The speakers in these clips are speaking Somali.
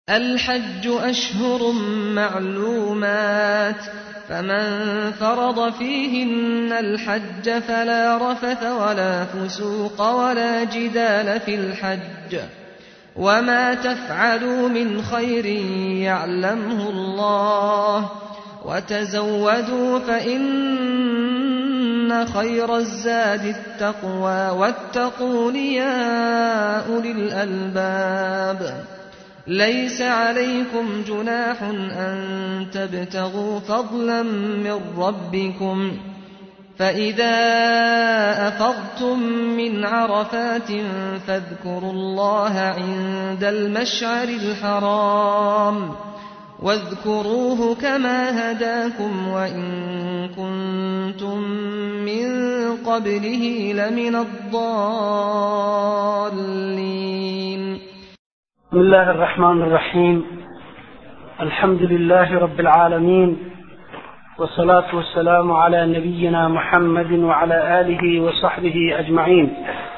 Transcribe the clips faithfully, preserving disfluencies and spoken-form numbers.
الحج أشهر معلومات فمن فرض فيهن الحج فلا رفث ولا فسوق ولا جدال في الحج وما تفعلوا من خير يعلمه الله وتزودوا فإن خير الزاد التقوى واتقون يا أولي الألباب ليس عليكم جناح أن تبتغوا فضلا من ربكم فإذا أفضتم من عرفات فاذكروا الله عند المشعر الحرام واذكروه كما هداكم وإن كنتم من قبله لمن الضالين. بسم الله الرحمن الرحيم. الحمد لله رب العالمين والصلاة والسلام على نبينا محمد وعلى آله وصحبه أجمعين.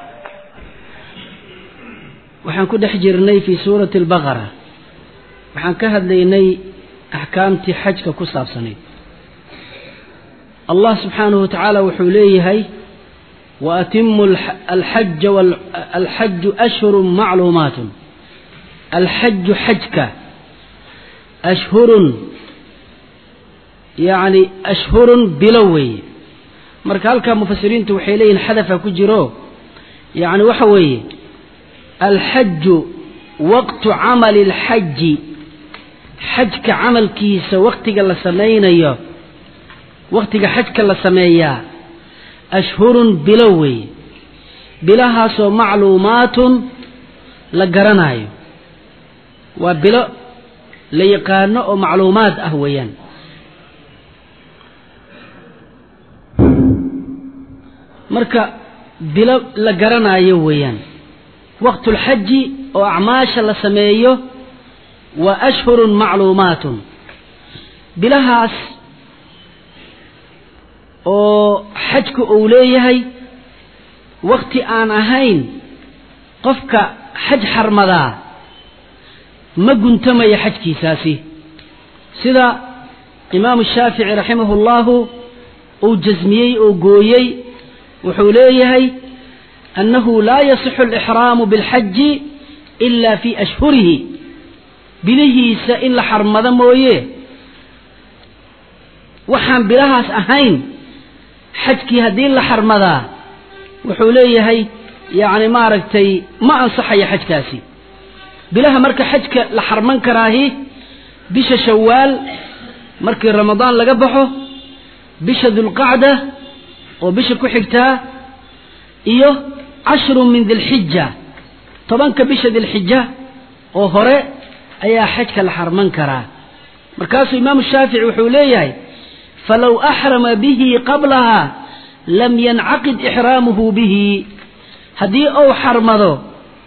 waxaan ku dhex jirnay fi suurati al-Baqara waxaan ka hadlaynay ahkaamtii xajka ku saabsaneed. Allah subhanahu wa ta'ala wuxuu leeyahay wa atimmu al-hajj wal al-hajj ashhurun ma'luumatun الحج حجك أشهر يعني أشهر بلوي مركالك مفسرين توحيلين حذف كجرو يعني وحوي الحج وقت عمل الحج حجك عمل كيس وقتك اللي سمينا وقتك حجك اللي سمينا أشهر بلوي بلها سو معلومات لقرنايو وبلا ليقانو معلومات أهويا مركا بلا لقرنا يويا وقت الحج وأعماش لسميه وأشهر معلومات بلهاس وحجك أوليه وقت آن أهين قفك حج حرمضا ما قنتما يحجكي ساسي سيدا إمام الشافعي رحمه الله أو جزميي أو قويي وحوليه أنه لا يصح الإحرام بالحج إلا في أشهره بله سئل حرمضا مويه وحان بلهاس أهين حجكي هدين لحرمضا وحوليه يعني ما ركتي ما أنصح يحجكاسي بلها مركا حجك لحرمان كراهي بش شوال مركا رمضان لقبحه بش ذو القعدة وبش كحكتا إيوه عشر من ذي الحجة طبعا كبش ذي الحجة وهراء أي حجك لحرمان كراه مركاس إمام الشافعي وحوليه فلو أحرم به قبلها لم ينعقد إحرامه به هدي أو حرمضه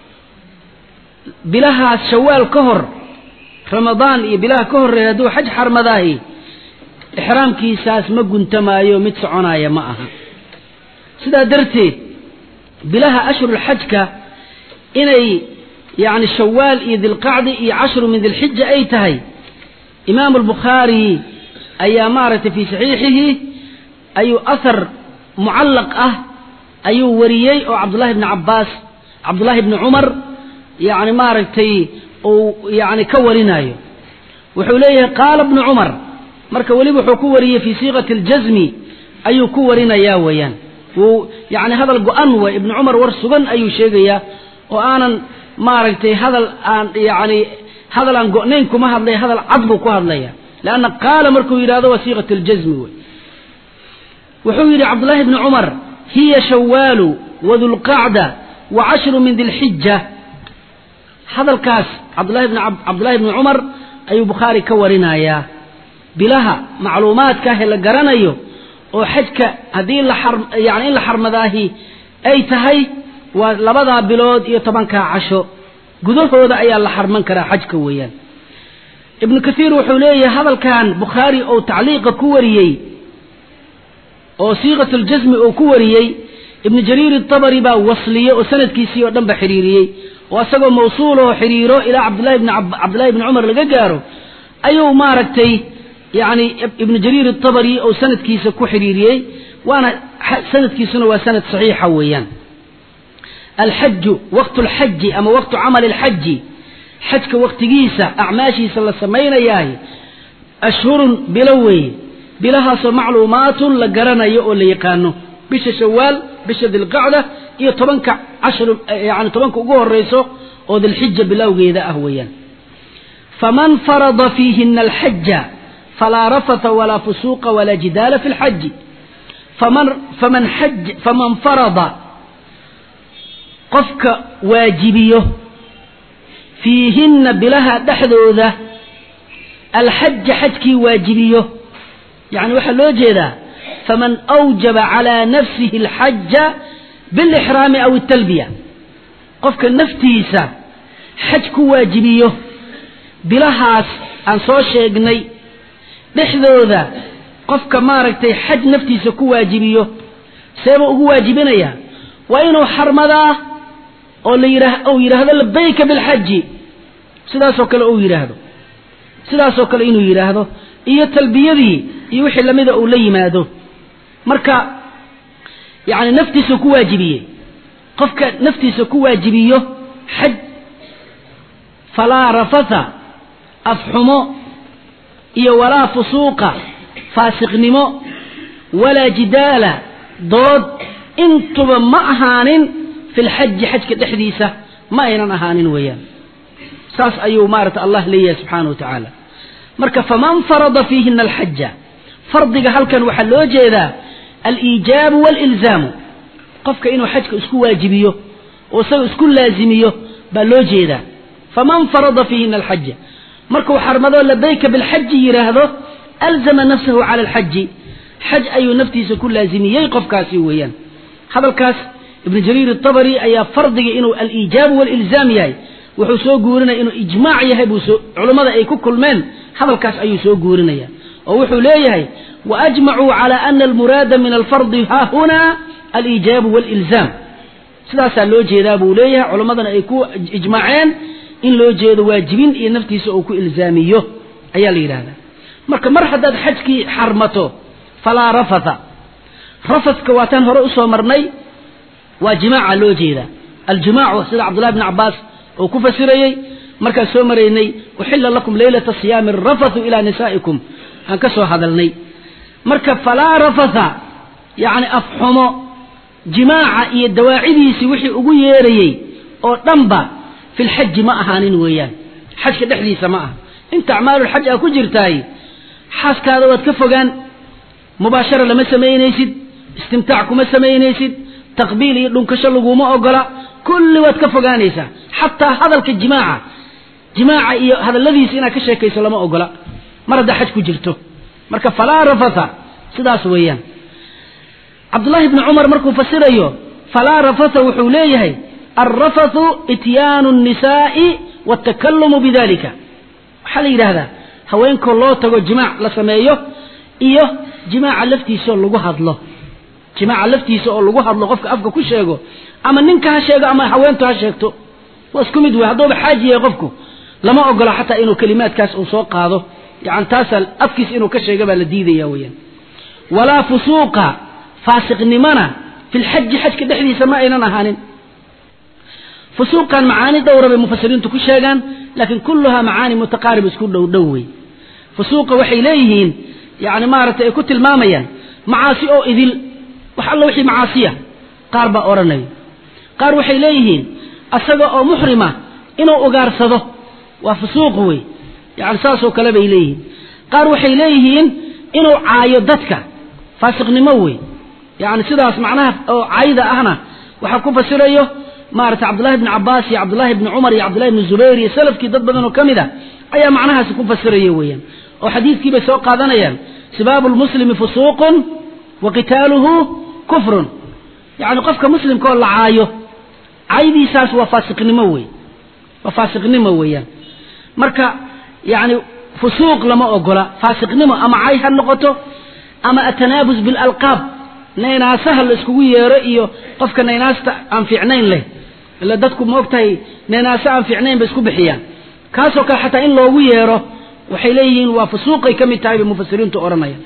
بلها شوال كهر رمضان بلها كهر يدو حج حرمضاهي إحرام كيساس ما قنت ما يوم تسعنا معها سدا درتي بلها أشهر الحجك إني يعني شوال ذي القعدة عشر من ذي الحجة أي تهي إمام البخاري أي أمارة في صحيحه أي أثر معلق أه أي وريي أو عبد الله بن عباس عبد الله بن عمر يعني ما رأيتي أو يعني كورنايو وحوليه قال ابن عمر مركا ولي وحكوريه في صيغة الجزم أي كورنا يا ويان ويعني هذا القؤن ابن عمر ورسغن أي شيء يا وأنا ما رأيتي هذا يعني هذا القؤنين كما هذا هذا العضب كهذا لأن قال مركو يراده وصيغة الجزم وحولي عبد الله بن عمر هي شوال وذو القعدة وعشر من ذي الحجة هذا الكاس عبد الله بن عبد الله بن عمر أي بخاري كورنا يا بلها معلومات كاهل قرنايو وحجك هذه الحرم يعني الحرم ذاهي أي تهي ولبضها بلود يطبنك عشو قدوه هذا أي الحرم كرا حجك ويان ابن كثير وحوليه هذا كان بخاري أو تعليق كوريي أو صيغة الجزم أو كوريي ابن جرير الطبري با وصلية وسند كيسي ودن بحريريي واسقوا موصوله حريره إلى عبد الله بن عب... عبد الله بن عمر لقاره أيو ماركتي يعني ابن جرير الطبري أو سند كيس كو حريري وأنا سند كيسنا وسند صحيحة ويان. الحج وقت الحج أما وقت عمل الحج حجك وقت جيسة أعماشي صلى الله عليه وسلم ياهي أشهر بلوي بلها معلومات لقرنا يقول لي يقانو بش شوال بش ذي القعدة إيه طبنك عشر يعني طبنك أقوه الرئيسو أو ذي الحجة بلوي ذا أهويا. فمن فرض فيهن الحج فلا رفث ولا فسوق ولا جدال في الحج. فمن فمن حج فمن فرض قفك واجبيه فيهن بلها دحذوذة الحج حجكي واجبيه يعني وحلو جيدا. فمن أوجب على نفسه الحج بالإحرام أو التلبية قفك النفتيسة حجك واجبيه بلهاس عن صوشيقني دحذوذة قفك ماركتي حج نفتيسة كو واجبيه سيبقى واجبينيا وإنه حرمضاه أو يرهد لبيك بالحج سداسو كلا أو يرهدو سداسو كلا إنه يرهدو إيه تلبية يوحي لماذا أولي مادو مركا يعني نفتي سكو واجبية قفك نفتي سكو واجبية حج فلا رفث أفحمو إيه ولا فسوق فاسق نمو ولا جدال ضد انتم معهان في الحج حج كتحديثة ما ينان أهانين ويان ساس أيو مارت الله لي سبحانه وتعالى مركا فمن فرض فيهن الحج فرضك هل كان وحلو جيدا الإيجاب والإلزام قفك إنه حجك اسكو واجبيه وسو اسكو لازميه بلو جيدا. فمن فرض فيهن الحج مركا وحرمضو لبيك بالحج يراهدو ألزم نفسه على الحج حج أيو نفتي سكو لازميه يقف كاسي ويان. هذا الكاس ابن جرير الطبري أي فرض إنه الإيجاب والإلزام ياي وحسو قورنا إنه إجماع يهي علماء أي كل من هذا الكاس أي سو قورنا يا ووحو ليه وأجمعوا على أن المراد من الفرض ها هنا الإيجاب والإلزام سلاسة لو جيدابو ليه علماء أي كو إجماعين إن لو جيد واجبين إن نفتي سوكو إلزاميه أي اللي هذا مركا مرحدة حجكي حرمته فلا رفث رفث كواتان هرؤسه مرني وجماعة لو جيدا الجماعة سيد عبد الله بن عباس وكفى سريي مركز سومريني وحل لكم ليلة الصيام الرفث إلى نسائكم هنكسوا هذا الني مركب فلا رفث يعني أفحموا جماعة الدواعي سوحي أقويري أو طنبا في الحج ما أهانين ويان حج كدحدي سماء انت أعمال الحج أكو جرتاي حاس كذا وتكفقان مباشرة لما سمينيسد استمتاعكم ما سمينيسد تقبيل يدنكشلقوا ما أقلا كل وتكفقانيسا حتى هذا الجماعة جماعة هذا الذي سينا كشيكي سلما أقلا مرد حج كجرته مركب فلا رفث سداس ويان. عبد الله بن عمر مركو فسره فلا رفث وحوليه الرفث اتيان النساء والتكلم بذلك حالي هذا هوين كله تقول جماع لسمايه إيه جماع لفتي سؤال لقوها الله جماع لفتي سؤال لقوها الله قفك أفك كل شيء أما ننك هالشيء أما هوين تهالشيء واسكم يدوي هذول بحاجة يقفكوا لما أقول حتى إنه كلمات كاس أوساق هذا يعني تاسل أفكس إنه كشيء قبل الديدة يويا ولا فسوق فاسق نمنا في الحج حج كدحدي سمائنا نهانين فسوقا معاني دورة بمفسرين تكشيغان لكن كلها معاني متقاربة كله دوي فسوق وحي ليهين يعني مارت كنت الماميا معاصي أو إذل وحال وحي معاصية قاربة أوراني قار وحي ليهين أساق أو محرمة إنه أقارصده وفسوقه يعني ساسو كلبه إليهين قار وحي ليهين إنه عايدتك فاسق نموي يعني سيداس معناها عايدة أهنا وحكو فسريه مارت عبد الله بن عباس يا عبد الله بن عمر يا عبد الله بن الزبير يا سلف كي ضد بدنه كمده أي معناها سكون فسريه ويا وحديث كي بسوق هذا سباب المسلم فسوق وقتاله كفر يعني قفك مسلم كل عايه عايدي ساس وفاسق نموي وفاسق نموي مركا يعني فسوق لما أقوله فاسق نمو أما عايها النقطة أما التنابز بالألقاب نينا سهل اسكوية رأيه قفك نيناس أنفعنين له ila dadku moogtahay neenaasa aan fiicnayn bay isku bixiyaan kaasoo kale xataa in loogu yeero waxay leeyihiin waa fusuuqay ka mid tahay mufassiriintu oranayaan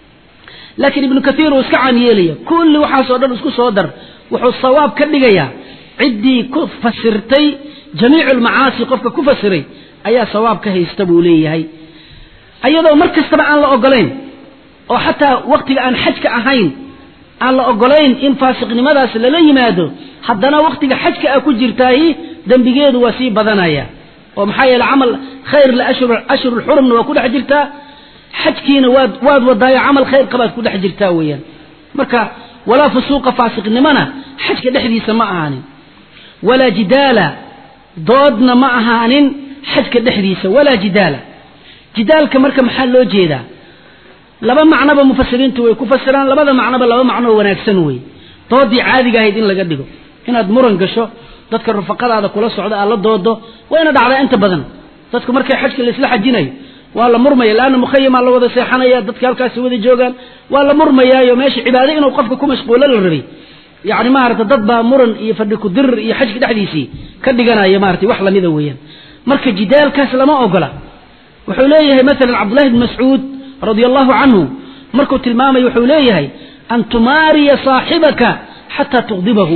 laakiin ibnu kathiir uu iska caan yeelaya kulli waxaas oo dhan isku soo dar wuxuu sawaab ka dhigayaa ciddii ku fasirtay jamiicul macaasi qofka ku fasiray ayaa sawaab ka haysta buu leeyahay ayadoo mar kastaba aan la ogolayn oo xataa waqtiga aan xajka ahayn aan la ogolayn in faasiqnimadaas lala yimaado haddana waqtiga xajka ah ku jirtaahi dembigeedu waa sii badanaya oo maxaa yeelay camal khayr la ashhur ashhur al-hurumna waa ku dhex jirtaa xajkiina waad waad wadaayo camal khayr qabaad ku dhex jirtaa weeyaan marka walaa fusuuqa faasiqnimana xajka dhexdiisa ma ahaanin walaa jidaala doodna ma ahaanin xajka dhexdiisa walaa jidaala jidaalka marka maxaa loo jeedaa laba macnaba mufassiriintu way ku fasiraan labada macnaba laba macno wanaagsan way doodii caadiga ahayd in laga dhigo inaad muran gasho dadka rufaqadaada kula socda aad la doodo wayna dhacdaa inta badan dadku markay xajka la isla xajinayo waa la murmaya laana mukhayyama la wada seexanaya dadka halkaas wada joogan waa la murmayaayo meesha cibaado inuu qofka ku mashquulo la rabay yaani ma aragta dad baa muran iyo fadhi ku dir iyo xajka dhexdiisii ka dhiganaya ma aragtay wax lamida weeyaan marka jidaalkaas lama ogola wuxuu leeyahay mesela Abdullah ibn Mas'ud radiyallahu anhu markuu tilmaamay wuxuu leeyahay an tumariya saahibaka hatta tughdibahu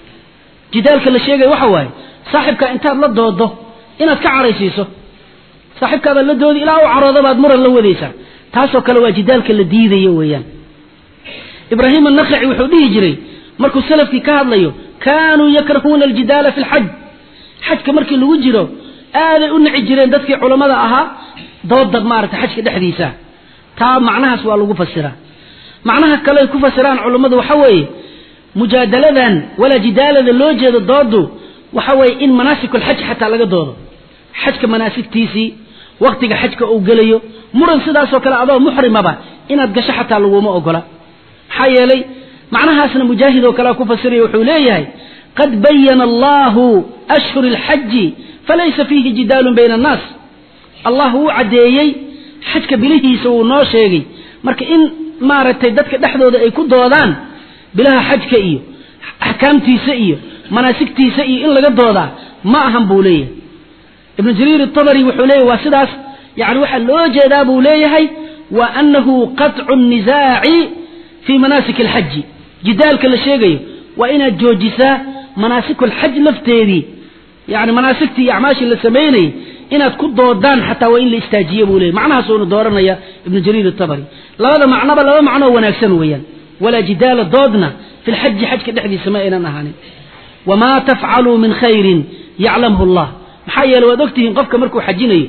jidaalka la sheegay waxa waaye saaxibka intaad la doodo inaad ka caraysiiso saaxibkaada la doodi ilaa uu caroodo baad muran la wadaysaa taasoo kale waa jidaalka la diidayo weeyaan Ibrahim an-Nakha'i wuxuu dhihi jiray markuu salafkii ka hadlayo kaanuu yakrahuuna al-jidaala fi al-hajj xajka markii lagu jiro aaday u nici jireen dadkii culimada ahaa dooda maarta xajka dhexdiisa taa macnahaas waa lagu fasiraa macnaha kale ay ku fasiraan culimadu waxa weeye mujaadaladan wala jidaalada loo jeedo doodu waxa weeye in manaasikul xaj xataa laga doodo xajka manaasiktiisii waqtiga xajka uu galayo muran sidaas oo kale adoo muhrimaba inaad gasho xataa laguma ogola maxaa yeelay macnahaasna mujaahid oo kale ku fasiray wuxuu leeyahay qad bayyana Allahu ashhur al-hajj falaysa fihi jidaalun bayna an-nas Allahu adeeyay xajka bilihiisa uu noo sheegay marka in maaragtay dadka dhexdooda ay ku doodaan bilaha xajka iyo ahkaamtiisa iyo manaasiktiisa iyo in laga doodaa ma ahan buu leeyahay ibn Jarir at-Tabari wuxuu leeyahay waa sidaas yaani waxa loo jeedaa buu leeyahay wa annahu qat'u an-nizaa'i fi manasik al-hajj jidaalka la sheegayo waa inaad joojisaa manaasikul hajj lafteedii yaani manaasiktii acmaashi la sameeyay inaad ku doodaan xataa waa in la istaajiyo buu leeyahay macnahaas uu dooranaya ibn Jarir at-Tabari labada macnaba laba macno wanaagsan weeyaan wala jidaala doodna fi al-hajj hajka dhexdiisa ma inaan ahanin wama taf'alu min khairin ya'lamuhu Allah maxaa yeelay waad ogtihiin qofka markuu xajinayo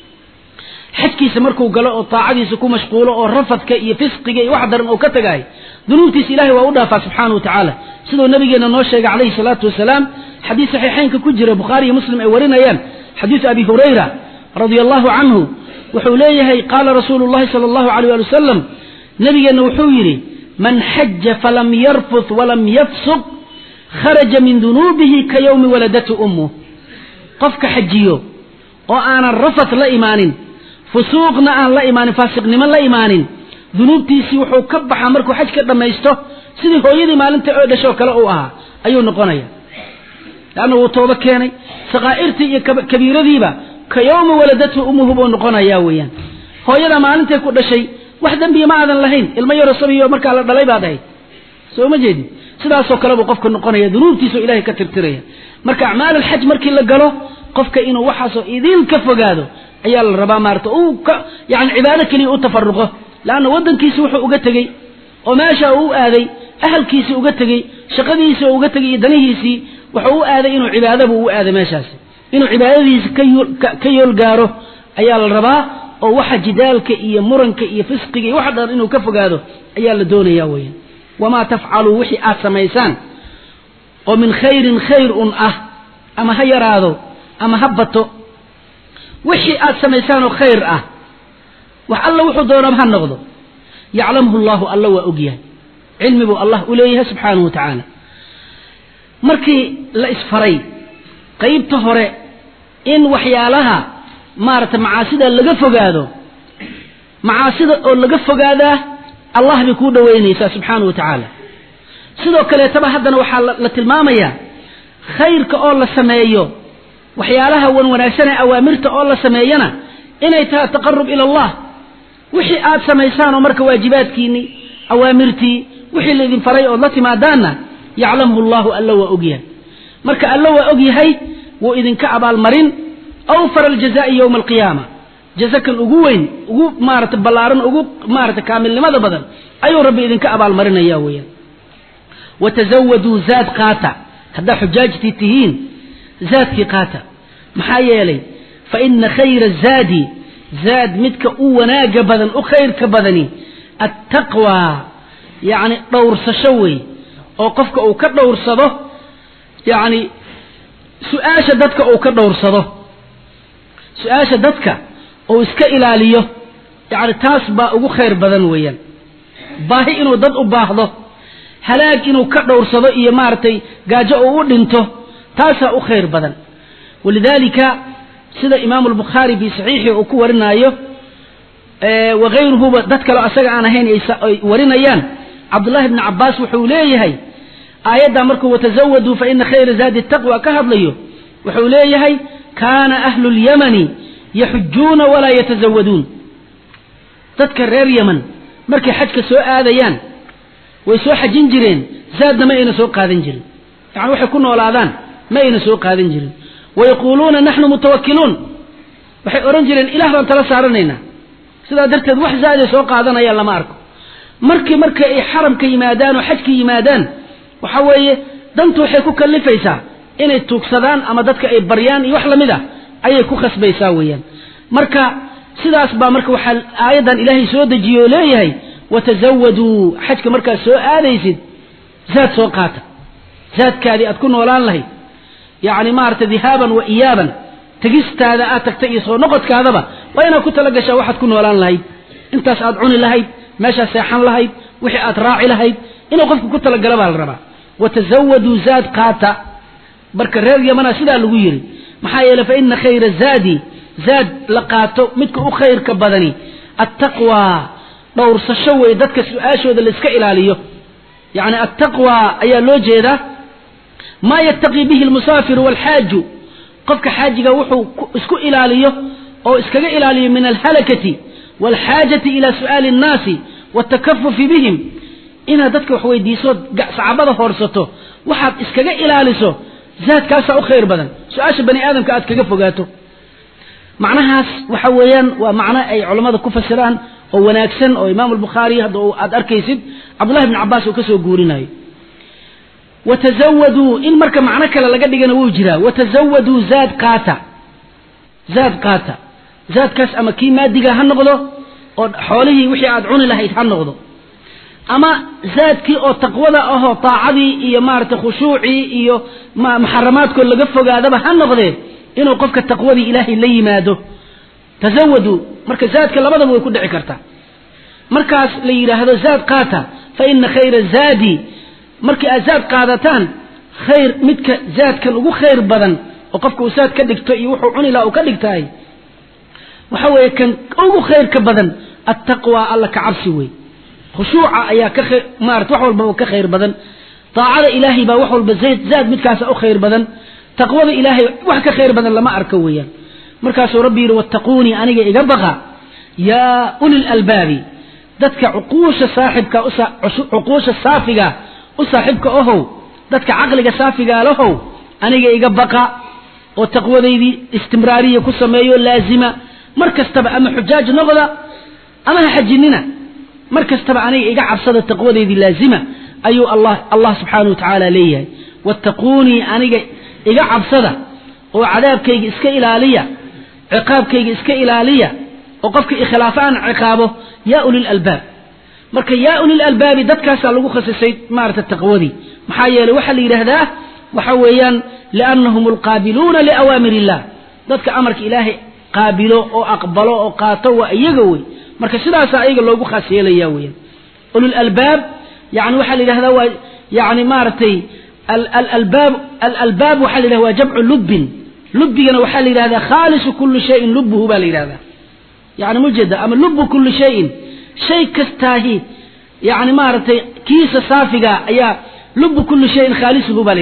xajkiisa markuu galo oo taacadiisa ku mashquulo oo rafadka iyo fisqiga iyo wax daran oo ka tagay dunuubtiisa Ilaahay waa u dhaafaa subhanahu wa ta'ala sidoo nabigeena noo sheegay calayhi salaatu wasalaam xadiis saxiixaynka ku jira Bukhari iyo Muslim ay warinayaan xadiis Abi Hurayra radiyallahu anhu wuxuu leeyahay qaala rasuulullaahi sallallahu alayhi wa sallam nabigeena wuxuu yiri man hajja falam yarfuth walam yafsuq kharaja min dunubihi ka yawmi waladatu ummu qofka xajiyo oo aan rafath la imaanin fusuuqna aan la imaanin faasiqnimo la imaanin dunuubtiisi wuxuu ka baxaa markuu xaj ka dhamaysto sidii hooyadii maalinta oo dhasho kale uu ahaa ayuu noqonaya laana uu tooba keenay saqaa'irtii iyo kabiiradiiba ka yawmi waladatu ummuhu buu noqonaya weeyaan hooyada maalinta ku dhashay wax dambi ma aadan lahayn ilmo yar sabiyo marka la dhalay baad ahayd soo ma jeedin sidaas oo kale buu qofka noqonaya dunuubtiisa Ilaahay ka tirtiraya marka acmaal al-hajj markii la galo qofka inuu waxaas oo idin ka fogaado ayaa la rabaa maarta uu yaani cibaado kaliya u tafarruqo laana wadankiisa wuxuu uga tagay oo meesha uu aaday ahalkiisa uga tagay shaqadiisa uga tagay danihiisi wuxuu u aaday inuu cibaadada uu aaday meeshaas inuu cibaadadiisa ka yool gaaro ayaa la rabaa oo waxa jidaalka iyo muranka iyo fisqiga iyo waxa dhan inuu ka fogaado ayaa la doonayaa weeyaan wama taf'alu wixii aad sameeysan oo min khairin khairun ah ama ha yaraado ama ha bato wixii aad sameeysan oo khair ah wax alla wuxuu doonaa ha noqdo ya'lamuhu Allah alla waa ogyahay cilmigu Allah u leeyahay subhanahu wa ta'ala markii la isfaray qaybta hore in waxyaalaha maarta macaasida laga fogaado macaasida oo laga fogaada Allah bi ku dhaweynaysa subhanahu wa ta'ala sidoo kale taba hadana waxa la tilmaamaya khayrka oo la sameeyo waxyaalaha wan wanaagsan ee awaamirta oo la sameeyana inay tahay taqarrub ila Allah wixii aad sameysaan oo marka waajibaadkiini awaamirtii wixii la idin faray oo la timaadaana yaclamuhu Allahu alla wa ogyahay marka alla wa ogyahay wuu idinka abaal marin awfar aljazaa'i yawm alqiyaama jazakan ugu weyn ugu maarata balaaran ugu maarata kaamilnimada badan ayuu rabbi idinka abaal marinaya weeyaan watazawwadu zaad qaata hadda xujaajti tihiin zaadki qaata maxaa yeelay fa inna khayra zaadi zaad midka u wanaaga badan u khayrka badani attaqwa yani dhowrsasho wey oo qofka uu ka dhowrsado yani su-aasha dadka uu ka dhowrsado su-aasha dadka uu iska ilaaliyo yani taas baa ugu khayr badan weeyaan baahi inuu dad u baahdo halaag inuu ka dhowrsado iyo maaragtay gaajo uu u dhinto taasaa u khayr badan walidaalika sida imaamu albukhaari fi saxiixi uu ku warinayo wagayruhuba dad kale asaga aan ahayn ay warinayaan cabdullahi bni cabbaas wuxuu leeyahay aayaddaa markuu watazawaduu fa ina khayra zaadi taqwa ka hadlayo wuxuu leeyahay kaana ahlu lyamani yaxujuuna walaa yatazawaduun dadka reer yaman markay xajka soo aadayaan way soo xajin jireen zaadna ma ayna soo qaadan jirin yani waxay ku noolaadaan ma ayna soo qaadan jirin wayaquuluuna naxnu mutawakkiluun waxay odhan jireen ilaah baan tala saaranaynaa sidaa darteed wax zaaday soo qaadanayaan lama arko markii marka ay xaramka yimaadaan oo xajka yimaadaan waxa weeye dantu waxay ku kallifaysaa inay tuugsadaan ama dadka ay baryaan iyo wax lamid ah ayay ku khasbaysaa weeyaan marka sidaas baa marka waxaa aayaddan ilaahay soo dejiye oo leeyahay watazawaduu xajka markaad soo aadaysid zaad soo qaata zaadkaadii aad ku noolaan lahayd yacni maarata dihaaban wa iyaaban tegistaada aad tagtay iyo soo noqodkaadaba waa inaad ku tala gashaa waxaad ku noolaan lahayd intaas aad cuni lahayd meeshaad seexan lahayd wixii aad raaci lahayd inuu qofku ku talagala baa la rabaa watazawaduu zaad qaata marka reer yamana sidaa lagu yidhi maxaa yeeley fa ina khayra zaadi zaad la qaato midka u khayrka badani attaqwa dhowrsasho wey dadka su-aashooda la iska ilaaliyo yani attaqwa ayaa loo jeedaa maa yattaqii bihi almusaafiru waalxaaju qofka xaajiga wuxuu isku ilaaliyo oo iskaga ilaaliyo min alhalakati waalxaajati ila su'aali annaasi waatakafufi bihim inaad dadka wax weydiisood sacabada hoorsato waxaad iskaga ilaaliso zaadkaasaa u khayr badan su-aasha bani aadamka aad kaga fogaato macnahaas waxa weeyaan waa macno ay culammada ku fasiraan oo wanaagsan oo imaamu albukhaari hadda aad arkaysid cabdullahi bni cabbaas uu ka soo guurinayo watazawaduu in marka macno kale laga dhigana wuu jiraa watazawaduu zaad qaata zaad qaata zaadkaas ama kii maadiga ha noqdo oo xoolihii wixii aad cuni lahayd ha noqdo ama zaadkii oo taqwada ahoo taacadii iyo maaragtay khushuucii iyo muxaramaadkood laga fogaadaba ha noqdee inuu qofka taqwadii ilaahay la yimaado tazawaduu marka zaadka labadaba way ku dhici kartaa markaas la yidhaahdo zaad qaata fa ina khayra zaadi markii aad zaad qaadataan khayr midka zaadkan ugu khayr badan oo qofka uu zaad ka dhigto iyo wuxuu cuni laha uu ka dhigtahay waxa weeye kan ugu khayrka badan attaqwa alla ka cabsi wey khushuuca ayaa ka maarata wax walbaba ka khayr badan taacada ilaahay baa wax walba zayd zaad midkaasa u khayr badan taqwada ilaahay wax ka khayr badan lama arko weeyaan markaasuu rabbi yidhi wattaquunii aniga iga baqa yaa ulil albaabi dadka cuquusha saaxibka cuquusha saafiga u saaxibka ahow dadka caqliga saafigaa lahow aniga iga baqa oo taqwadaydii istimraariya ku sameeyo laazima mar kastaba ama xujaaj noqda ama ha xajinina mar kastaba aniga iga cabsada taqwadaydii laazima ayuu allah allah subxaanahu wa tacaala leeyahay wattaquunii aniga iga cabsada oo cadaabkayga iska ilaaliya ciqaabkayga iska ilaaliya oo qofka ikhilaaf aan ciqaabo yaa ulil albaab marka yaa ulil albaabi dadkaasaa lagu khasisay maarata taqwadii maxaa yeeley waxaa la yidhaahdaa waxa weeyaan liannahum alqaabiluuna liawaamir illah dadka amarka ilaahay qaabilo oo aqbalo oo qaato waa iyaga wey marka sidaasaa ayaga loogu khaas yeelaya weeyaan ulul albaab yani waxaa la yidhahdaa waa yani maaragtay alalbaab alalbaab waxaa la yidhahda waa jamcu lubbin lubbigana waxaa la yidhahdaa khaalisu kulli shayin lubbuhu baa la yidhahdaa yani mujeda ama lubbu kulli shayin shay kastaahi yani maaragtay kiisa saafiga ayaa lubbu kulli shayin khaalisuhu baa la yidhahdaa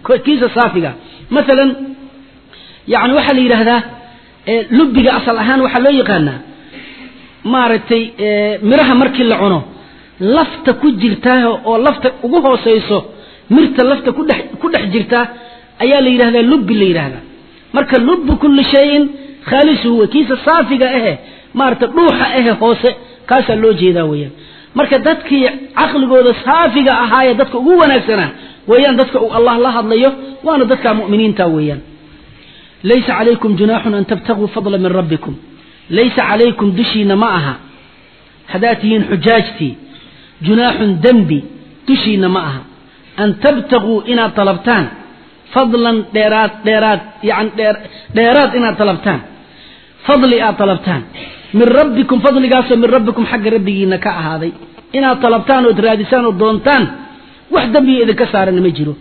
كيس صافقة مثلا يعني وحل يرهذا لبقى أصل أهان وحلو يقانا مارتي مرها مركي لعنه لفت كجرتاه أو لفت وجوه سيسو مرت لفت كده كده جرتاه أيا اللي يرهذا اللب اللي يرهذا مرك اللب كل شيء خالص هو كيس الصافقة إيه مارت روحه إيه هوسه كاس اللوجي ذا ويا مرك دتك عقل جود صافقة أهاي دتك جوا نفسنا ويان دتك الله الله هذليه وأنا دتك مؤمنين تويا ليس عليكم جناح أن تبتغوا فضلا من ربكم ليس عليكم دشينا معها حداتين حجاجتي جناح ذنبي دشينا معها أن تبتغوا إنا طلبتان فضلا ديرات ديرات يعني دير ديرات إنا طلبتان فضلي آ طلبتان من ربكم فضل قاسم من ربكم حق ربي نكاء هذا إنا طلبتان ودرادسان ودونتان وحده بي إذا كسر نمجره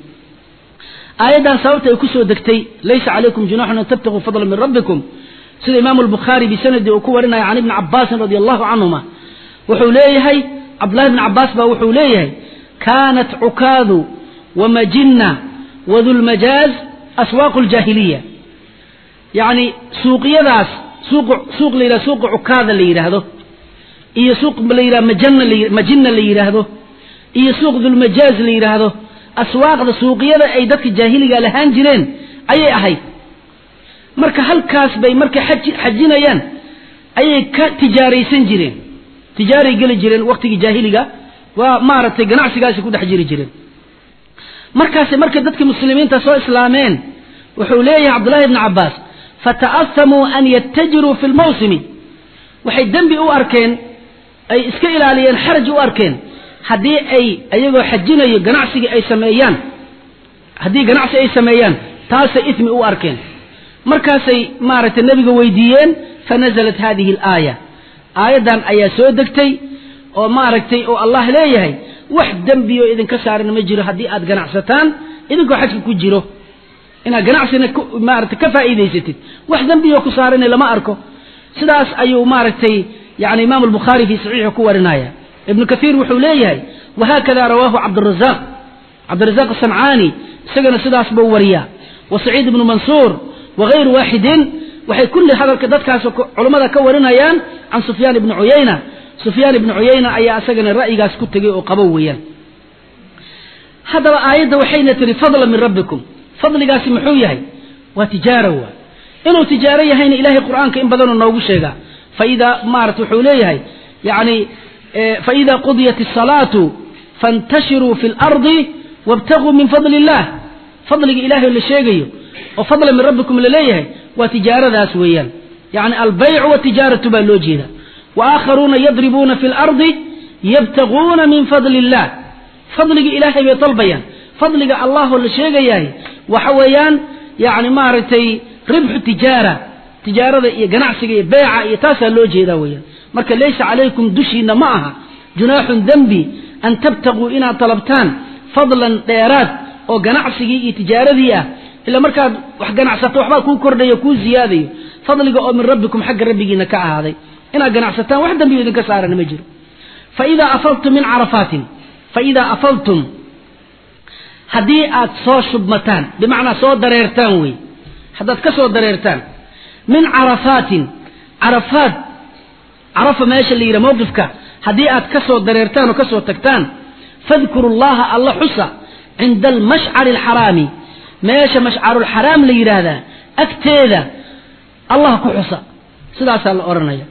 آية سوت يكسو دكتي ليس عليكم جناح أن تبتغوا فضلا من ربكم سيد الإمام البخاري بسند وكورنا عن ابن عباس رضي الله عنهما وحوليه عبد الله بن عباس وحوليه كانت عكاظ ومجنة وذو المجاز أسواق الجاهلية يعني سوق يداس سوق سوق ليرا سوق عكاظ اللي يرهده إيه سوق ليرا مجنة لي مجنة اللي يرهده إيه سوق ذو المجاز اللي يرهده أسواق السوقية أي دك الجاهلية لهان جنين أي أهي مركا هل كاس بي مركا حج حجنا ين أي كتجاري سنجرين تجاري قل جرين وقت الجاهلية ومارت جناعس قاس يكون حجري جرين مركا مركا دك المسلمين تسوى إسلامين وحوليه عبد الله بن عباس فتأثموا أن يتجروا في الموسم وحي الدنبي أو أركين أي إسكيل عليين حرج أو أركين haddii ay ayagoo xajinayo ganacsiga ay sameeyaan haddii ganacsi ay sameeyaan taas ay ismi u arkeen markaasay maaragtay nabiga weydiiyeen fanazalat hadhihi al-aya aayadan ayaa soo degtay oo maaragtay oo Allah leeyahay wax dambiyo idin ka saaran ma jiro haddii aad ganacsataan idinkoo xajka ku jiro ina ganacsina maaragtay ka faa'iideysatid wax dambiyo ku saaran lama arko sidaas ayuu maaragtay yani Imam al-Bukhari fi sahih ku warinaya ابن كثير وحوليه وهكذا رواه عبد الرزاق عبد الرزاق الصنعاني سجن سداس بوريا وسعيد بن منصور وغير واحد وحي كل هذا الكذات كاس علماء كورنايان عن سفيان بن عيينة سفيان بن عيينة أي سجن الرأي قاس كتجي وقبويا هذا آية وحينة فضلا من ربكم فضل قاس محويه وتجارة إنه تجارية هين إلهي القرآن كإن بدلوا النوغ شيئا فإذا مارت وحوليه يعني فإذا قضيت الصلاة فانتشروا في الأرض وابتغوا من فضل الله فضل إلهي اللي شيء وفضل من ربكم اللي ليه وتجارة ذا سويا يعني البيع والتجارة بالوجهة وآخرون يضربون في الأرض يبتغون من فضل الله فضل إلهي بيطلبيا فضل الله اللي شيء وحويان يعني مارتي ربح التجارة تجارة جناعسي بيع يتاسى الوجهة ويا marka laysa alaykum dushina maaha junaaxun dambi an tabtagu ina talabtaan fadlan dheeraad oo ganacsiga iyo tijaaradii ah ila marka wax ganacsato waxba ku kordhayo ku ziyaadayo fadliga oo min rabbikum xagga rabbigiina ka ahaaday ina ganacsataan wax dambi idin ka saaran ma jiro fa ida afaltum min arafatin fa ida afaltum hadii aad soo shubmataan bimaana soo dareertaan way hadaad ka soo dareertaan min arafatin arafat عرف ماشي اللي يرى موقفك هدي أتكسو دريرتان وكسو تكتان فاذكروا الله الله حسا عند المشعر الحرامي ماشي مشعر الحرام اللي يرى هذا أكتيذا الله كحسا سلاسة الأورنية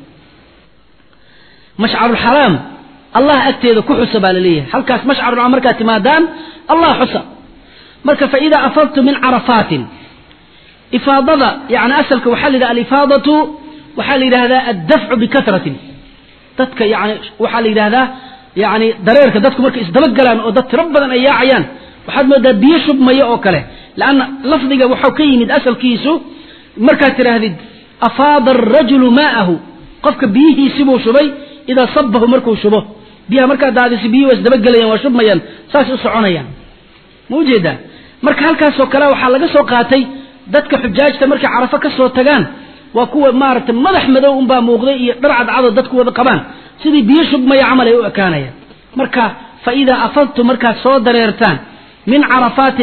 مشعر الحرام الله أكتيذا كحسا بالليه هل كاس مشعر العمر كاتمادان الله حسا مركا فإذا أفضت من عرفات إفاضة يعني أسألك وحل الإفاضة وحال هذا الدفع بكثرة تتك يعني وحال هذا يعني دريرك دتك مركز دبقلان أو دت ربنا أي عيان وحد ما ده بيشرب ما يأكله لأن لفظك وحكي من أسل كيسو مركز هذه أفاض الرجل ماءه قفك بيه يسبه شبي إذا صبه مركو شبه بيها مركز هذا سبيه وسدبقلان وشرب ميان ساس صعنيان موجودة مركز هالكاس وكلا وحال سوقاتي دتك حجاج تمركز عرفك الصوتجان وكوا مارت مدح مدو أم باموغي درعد عدد دتك وذا قبان سيدي بيشب ما يعمل يؤكانيا مركا فإذا أفضت مركا صود دريرتان من عرفات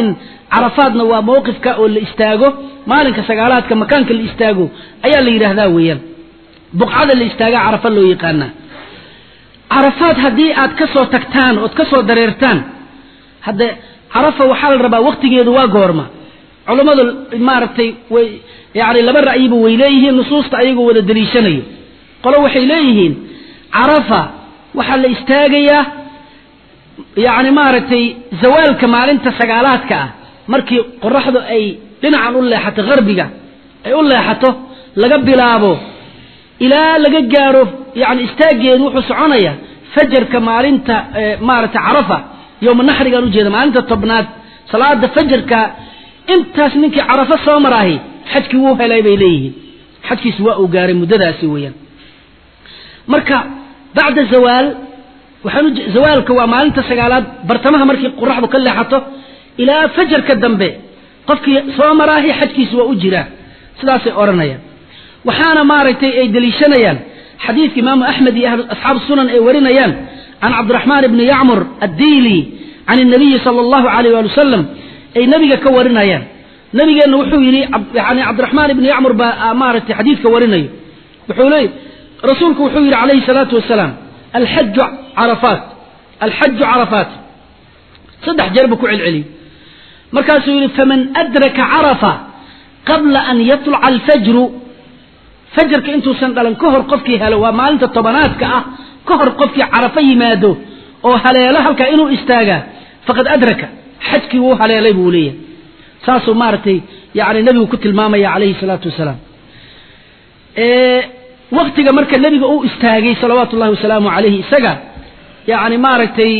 carafaadna waa mowqifka oo la istaago maalinka sagaalaadka makaanka la istaago ayaa la yiraahdaa weeyaan buqcada la istaaga carafa loo yaqaana carafaad hadii aad ka soo tagtaan oo ka soo dareertaan hadda carafa waxa la rabaa waqtigeedu waa goorma culimadu maartay way yaani laba ra'yiba way leeyihiin nusuusta ayagu wada daliishanayo qolo waxay leeyihiin carafa waxa la istaagayaa yaani maartay zawaalka maalinta sagaalaadka ah markii qorraxdu ay dhinacan u leexato qarbiga ay u leexato laga bilaabo ila laga gaaro yaani istaageedu wuxuu soconaya fajrka maalinta maartay carafa يوم النحر قالوا جيدا maalinta tobnaad salaada fajrka intaas ninkii carafa soo maraahi xajkii wuu helay bay leeyihiin xajkiis waa uu gaaray muddadaasi weeyaan marka bacda zawaal waxaanu zawaalka waa maalinta sagaalaad bartamaha markii qorraxdu ka leexato ilaa fajrka dambe qofkii soo maraahi xajkiis waa u jiraa sidaas ay oranayaan waxaana maaragtay ay daliishanayaan xadiis imaam ahmed iyo ashaab sunan ay warinayaan عن عبد الرحمن بن يعمر الديلي عن النبي صلى الله عليه وسلم أي نبي كورنا يا نبي أنه وحولي يعني عبد الرحمن بن يعمر بأمارة حديث كورنا وحولي رسولك وحولي عليه الصلاة والسلام الحج عرفات الحج عرفات صدح جربك العلي مركز يقول فمن أدرك عرفة قبل أن يطلع الفجر فجر كأنتو سندلن كهر قفكي هلوا ما أنت الطبنات كأه كهر قفكي عرفي مادو أو هليله هلك إنه استاجا فقد أدرك حجكي وهو هليله بوليه ساسو مارتي يعني النبي وكت الماما عليه الصلاة والسلام إيه وقت مرك النبي أو استاجي صلوات الله وسلامه عليه سجا يعني مارتي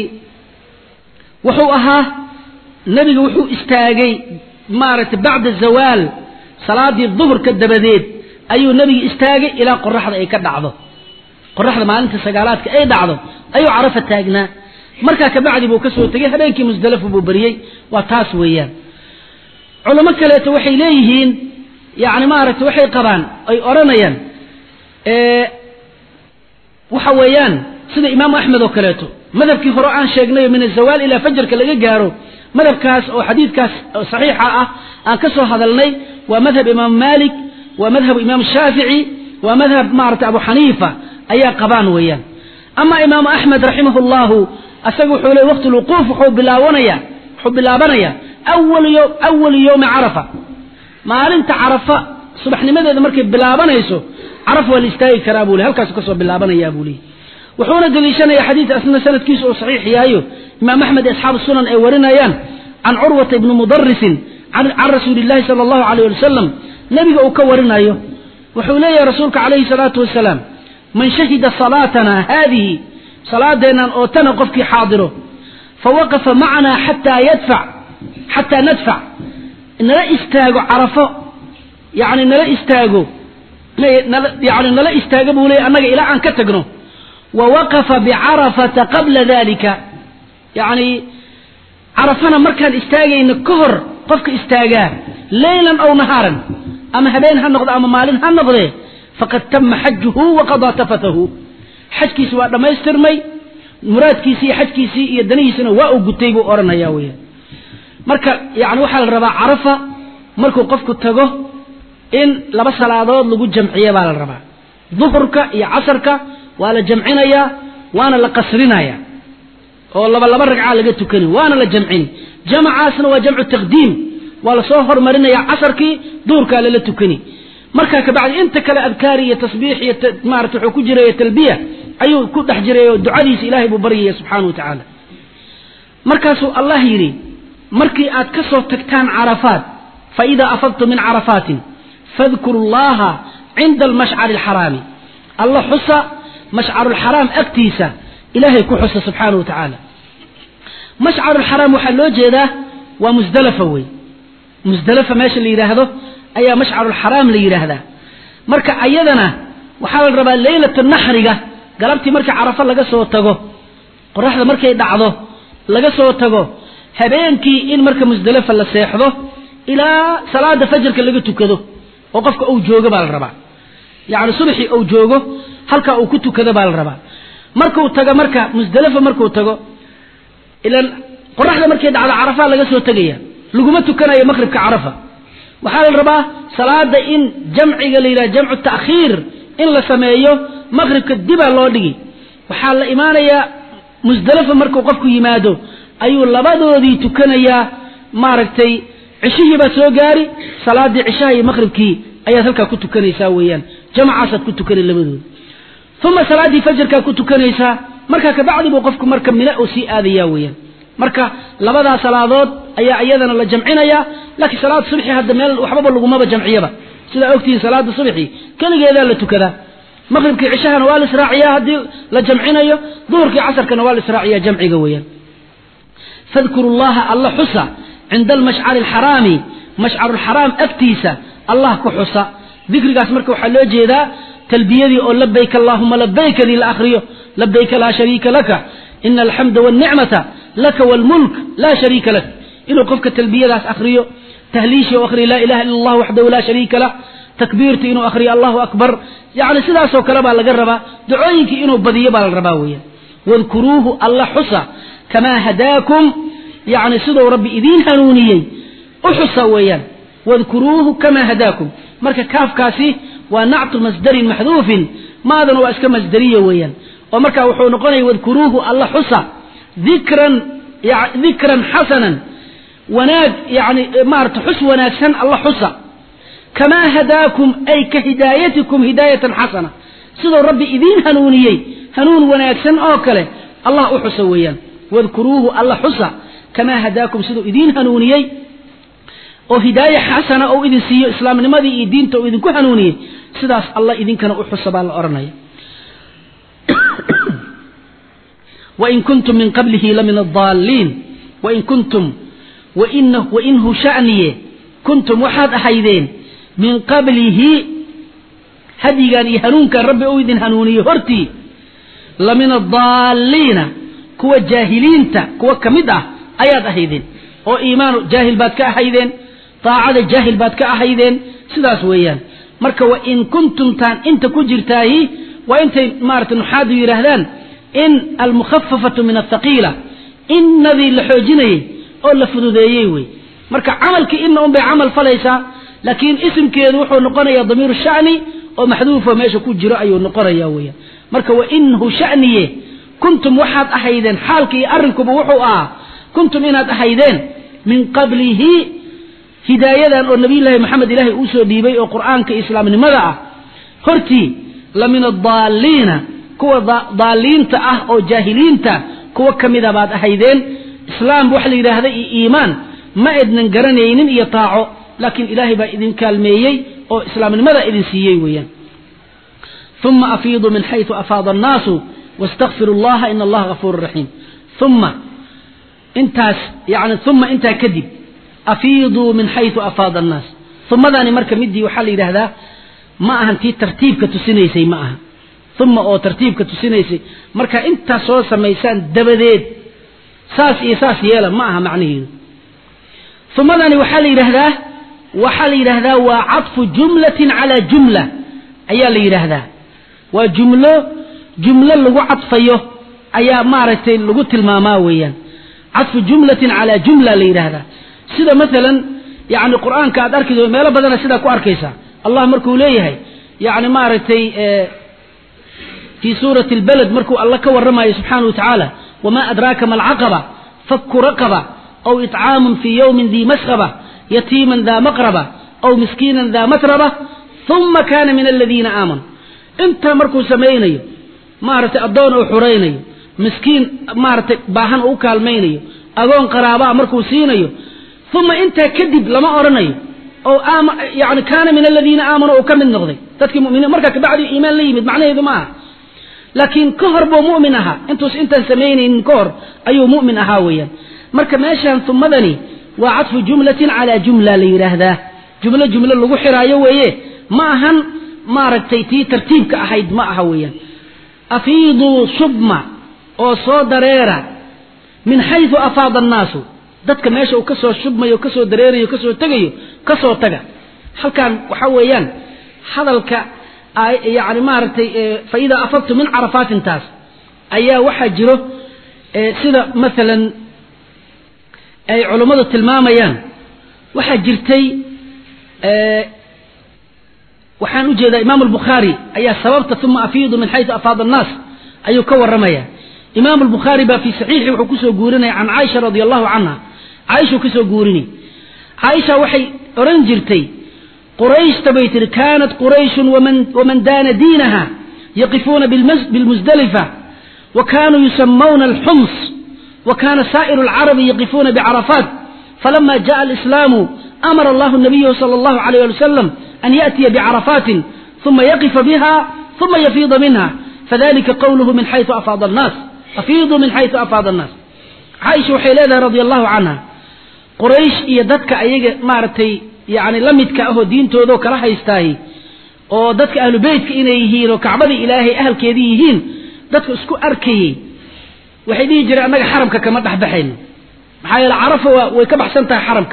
وحوها النبي وحو استاجي مارت بعد الزوال صلاة الظهر كالدبديد أيو النبي استاجي إلى قرحة أي كدعضه قرحة ما أنت سجالات كأي دعضه أيو عرفة تاجنا مركا كبعد بوكسو تجيه هذيك مزدلف وبريء وتاس وياه علماء كلا توحي ليهين يعني ما رت وحي قران أي أرنيان إيه وحويان سيد إمام أحمد وكلاته مذهب كي قرآن شيخنا من الزوال إلى فجر كلا جارو مذهب كاس أو حديث كاس صحيحة أن كسر هذا الليل ومذهب إمام مالك ومذهب إمام الشافعي ومذهب معرة أبو حنيفة أي قبان ويان أما إمام أحمد رحمه الله أسقوا حول وقت الوقوف حب لاونيا حب لابنيا أول يوم أول يوم عرفة ما أنت عرفة صبح لماذا إذا مركب بلابنيسو عرفوا الاستاي كرابولي هل كاس كسر بلابنيا أبولي وحونا دليشنا يا حديث أسنا سنة كيسو صحيح يا أيوه إمام أحمد أصحاب السنن أورنا يان عن عروة بن مدرس عن عن رسول الله صلى الله عليه وسلم نبي أكورنا أيوه وحولي يا رسولك عليه الصلاة والسلام من شهد صلاتنا هذه صلاة دينا أوتنا قفك حاضره فوقف معنا حتى يدفع حتى ندفع إن لا استاجوا عرفه يعني إن لا استاجوا يعني إن لا استاجبوا لي أنك إلى أن كتجنه ووقف بعرفة قبل ذلك يعني عرفنا مركان استاجي إن الكهر قفك استاجاه ليلا أو نهارا أما هبين هالنقض أما مالين هالنقضه فقد تم حجه وقضى تفته حج كيس وما يسترمي مراد كيسي حج كيسي يدنيسنا واو قتيبو أورنا ياويا مركا يعني وحال الرباع عرفة مركو قفكو تغو إن لبس العضاد لقو جمعية بالا الرباع ظهرك يا عصرك ولا جمعنا يا وانا لقصرنا يا والله بالله برق على لقيتو كني وانا لجمعين جمع عاسنا وجمع التقديم ولا صهر مرنا يا عصرك دورك للتو كني marka ka bacdi inta kala adkaariya tasbiixiya maartu wuxuu ku jiray talbiya ayuu ku dhax jiray ducadiisa ilaahay buu bariyay subhanahu wa ta'ala markaas Allah yiri markii aad ka soo tagtaan Arafat fa idha afadtu min Arafat fadhkurullaha 'inda al-mash'ar al-haram Allah husa mash'ar al-haram agtiisa ilaahay ku husa subhanahu wa ta'ala mash'ar al-haram waxa loo jeedaa waa Muzdalifa way Muzdalifa meesha la yiraahdo أي مشعر الحرام لي هذا مركا أيضنا وحال الربا ليلة النحرقة قلبتي مركا عرفة لقى صوتكو قرح ذا مركا يدعضه لقى صوتكو هبينكي إن مركا مزدلفة اللي سيحضه إلى صلاة فجر كاللقى تكذو وقفك أو جوغة بالربا يعني صبحي أو جوغة هلك أو كتو كذا بالربا مركا وتقى مركا مزدلفة مركا وتقى إلى قرح ذا مركا يدعض عرفة لقى صوتكيا laguma tukanayo maqribka carafa waxa la rabaa salaada in jamciga la yiraahdo jamcu ta'khir in la sameeyo maqribka dib loo dhigi waxa la imaanaya musdalifa markuu qofku yimaado ayuu labadoodii tukanaya maaragtay cishihii ba soo gaari salaadii cishaha iyo maqribkii ayaa halka ku tukanaysaa weeyaan jamcaasad ku tukanay labadood thumma salaadii fajrka ku tukanaysaa marka ka bacdi buu qofku marka mina oo si aadaya weeyaan marka labada salaadood ayaa iyadana la jamcinaya laakiin salaad subhi hadda meel waxba lagu ma jamciyaba sida ogtiin salaada subhi kaligeeda la tukada maqribkii cishahana waa la israaciyaa hadii la jamcinayo duhurkii casarkana waa la israaciyaa jamciga weeyaan fadhkurullaha alla xusa عند المشعر الحرامي مشعر الحرام أكتيسة الله كحصة ذكر قاس مركو حلو جيدا تلبيدي أو لبيك اللهم لبيك ذي الآخرية لبيك لا شريك لك إن الحمد والنعمة لك والملك لا شريك لك إنه قفك التلبية ذاس آخرية تهليشي وآخري لا إله إلا الله وحده لا شريك له تكبيرتي إنه آخري الله أكبر يعني سلاس وكربا لقربا دعوينك إنه بديبا للرباوية واذكروه الله حصة كما هداكم يعني سدوا ربي إذين هنونيي أحصى ويان واذكروه كما هداكم مركا كاف كاسي ونعط مصدر محذوف ماذا هو أسكى مصدرية ويان ومركا وحون قني واذكروه الله حصى ذكرا يعني ذكرا حسنا وناد يعني مارت حس وناكسن الله حصى كما هداكم أي كهدايتكم هداية حسنة سدوا ربي إذين هنونيي هنون وناكسن أوكله الله أحصى ويان واذكروه الله حصى كما هداكم سدوا إذين هنونيي أو هداية حسنة أو إذن سيئ إسلام لماذا إذين تو إذن كو هنونيي سداس الله إذن كان أحسب على الأرنية وإن كنتم من قبله لمن الضالين وإن كنتم وإنه وإنه شأنيه كنتم واحد أحيدين من قبله هديغان يهنون كان ربي أو إذن هنونيي هرتي لمن الضالين كو جاهلين تا كو كمدة ayaad ahaydeen oo iimaan jaahil baad ka ahaydeen taacada jaahil baad ka ahaydeen sidaas weeyaan marka wa in kuntum tan inta ku jirtaayi wa intay maarta nuxaadu yiraahdaan in al mukhaffafatu min athqila innadhi la xoojinay oo la fududeeyay way marka amalki inna um bay amal falaysa laakiin ismkeedu wuxuu noqonayaa damiir sha'ni oo maxduuf meesha ku jiro ayuu noqonayaa weeyaan marka wa inhu sha'niye kuntum waxaad ahaydeen xaalkii arrinkuba wuxuu ah كنتم إناد أحيدين من قبله هداية أو نبي الله محمد الله أوسو ديبي أو قرآن كإسلام نمدع هرتي لمن الضالين كو ضالين تأه أو جاهلين تأه كو كمدا بعد أحيدين إسلام بوحلي هذا إيمان ما إذن قرنين يطاعوا لكن إلهي با إذن كالميي أو إسلام نمدع إذن سيي ويا ثم أفيضوا من حيث أفاض الناس واستغفروا الله إن الله غفور رحيم ثم انتاس يعني ثم انت كذب أفيضوا من حيث أفاض الناس ثم ذاني مركب مدي وحلي هذا ما أهنتي ترتيب كتسينيسي معها ثم أو ترتيب كتسينيسي مركب انت صوصة ميسان دبديد ساس إيساس يالا معها معنيه ثم ذاني وحلي هذا وحلي هذا وعطف جملة على جملة أيالي هذا وجملة جملة لغو عطفيه أيا مارتين لغو تلماماويا عطف جملة على جملة ليرهذا سيدا مثلا يعني القرآن كاد أركز ما لا بدنا سيدا كو أركيسا الله مركو ليه يعني مارتي في سورة البلد مركو الله كور رمى سبحانه وتعالى وما أدراك ما العقبة فك رقبة أو إطعام في يوم ذي مسغبة يتيما ذا مقربة أو مسكينا ذا متربة ثم كان من الذين آمنوا انت مركو سميني مارتي أدون أو حريني مسكين مارت باهن او كالمينيو اغون قرابا مركو سينيو ثم انت كذب لما اورنيو او آم يعني كان من الذين امنوا او كم النقضي تدكي مؤمنين مركا بعد ايمان لي معناه ما لكن كهر بو مؤمنها انتوس انت سمينين كهر ايو مؤمنها ويا مركا ماشان ثم ذني وعطف جملة على جملة ليرهدا جملة جملة لو خرايو ويه ما هن مارتي تي ترتيب كاحيد معها ويا افيضوا صبما oo soo dareera min haythu afaada an-nas dadka meesha uu ka soo shubmayo ka soo dareerayo ka soo tagayo ka soo taga halkan waxa weeyaan hadalka yaani maartay faida afadtu min arafat intaas ayaa waxa jiro sida midalan ay culimadu tilmaamayaan waxaa jirtay waxaan u jeedaa imaam al-Bukhari ayaa sababta thumma afiidu min haythu afaada an-nas ayuu ka waramaya imaam al-Bukhari ba fi sahihi wuxuu ku soo guurinay an Aisha radiyallahu anha Aisha ku soo guurini Aisha waxay oran jirtay Quraysh tabaytir kanat Quraysh wa man wa man dana dinaha yaqifuna bil Muzdalifa wa kanu yusammuna al-Hums wa kana sa'iru al-Arab yaqifuna bi Arafat falamma jaa al-Islam amara Allah an-nabiy sallallahu alayhi wa sallam أن يأتي بعرفات ثم يقف بها ثم يفيض منها فذلك قوله من حيث أفاض الناس أفيضوا من حيث أفاض الناس عائشة وحيلادها رضي الله عنها قريش يددك أيجا مارتي يعني لمدك أهو دين تودوك راح يستاهي وددك أهل بيتك إنيهين وكعبد إلهي أهل كيديهين ددك اسكو أركي وحيدي يجري أنك حرمك كما تحبحين محايا العرفة ويكبح سنتها حرمك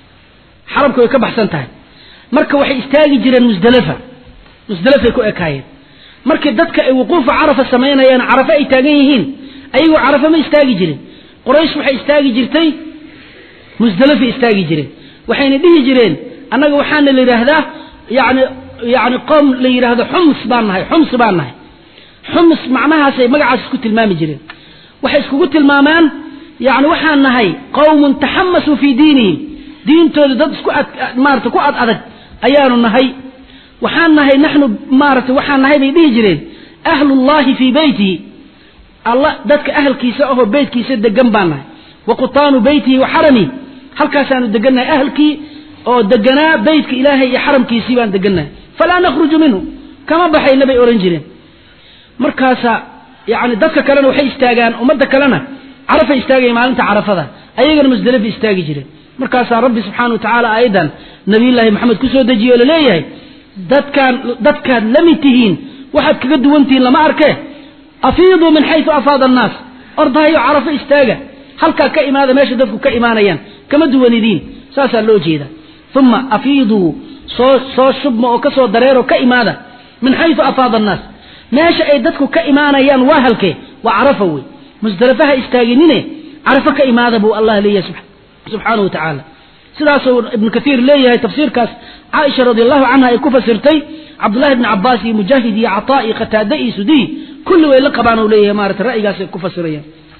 حرمك ويكبح سنتها marka waxay istaagi jireen Musdalifa Musdalifa ku ekaayeen markii dadka ay wuquuf Arafa sameeyeen Arafa ay taagan yihiin ayagu Arafa ma istaagi jireen Quraysh waxay istaagi jirtay Musdalifa istaagi jireen waxayna dhihi jireen anaga waxaan la yiraahdaa yaani yaani qom la yiraahdo Hums baanahay Hums baanahay Hums macnahaas ay magacaas isku tilmaami jireen waxay isku tilmaamaan yaani waxaan nahay qawmun tahammasu fi diinihim diintooda dad isku maarta ku ad adag ayaanu nahay waxaan nahay nahnu maarta waxaan nahay bay dhigi jireen ahlullahi fi bayti Allah dadka ahlkiisa oo beedkiisa degan baan nahay wa qutaanu bayti wa harami halkaas aanu degannahay ahlkii oo deganaa beedka ilaahay iyo haramkiisa baan degannahay fala nakhruju minhu kama baxayna bay oran jireen markaas yaani dadka kalena waxay istaagaan umada kalena Arafa istaagay maalinta Arafada ayagana Musdalifa istaagi jireen markaas rabbi subhanahu wa ta'ala aydan nabi ilaahi maxamed ku soo dajiyo leeyahay dadkan dadkan lamitihiin waxaad kaga duwantiin lama arkay afiidu min haythu afaada an-nas ardaayo Arafa istaaga halka ka imaada meesha dadku ka imaanayaan kama duwanidiin saasa loo jeeda thumma afiidu soo soo shubma oo ka soo dareero ka imaada min haythu afaada an-nas meesha ay dadku ka imaanayaan waa halkee waa Arafa way Musdalifa istaaginine Arafa ka imaada buu Allah leeyahay سبحانه وتعالى سلاس ابن كثير ليه تفسير كاس عائشة رضي الله عنها يكون فسرتي عبد الله بن عباس مجاهد عطاء قتادة سدي كل ويلقبانه ليه مارة رأي كاس يكون فسريا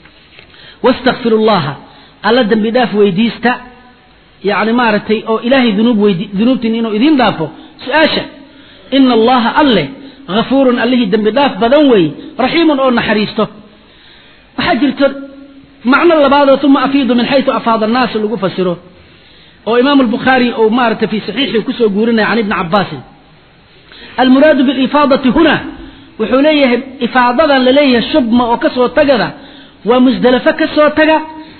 واستغفر الله الله دم بداف ويديستا يعني مارتي أو إلهي ذنوب ويدي ذنوب تنينو إذين دافو سؤاشا إن الله الله غفور الله دم بداف بدنوي رحيم أو نحريسته وحجرت معنى اللبادة ثم أفيد من حيث أفاض الناس اللي قفسره وإمام البخاري أو مارت في صحيحه كسو قورنا عن ابن عباس المراد بالإفاضة هنا وحوليه إفاضة لليه شبمة وكسو التقذى ومزدلفة كسو التقى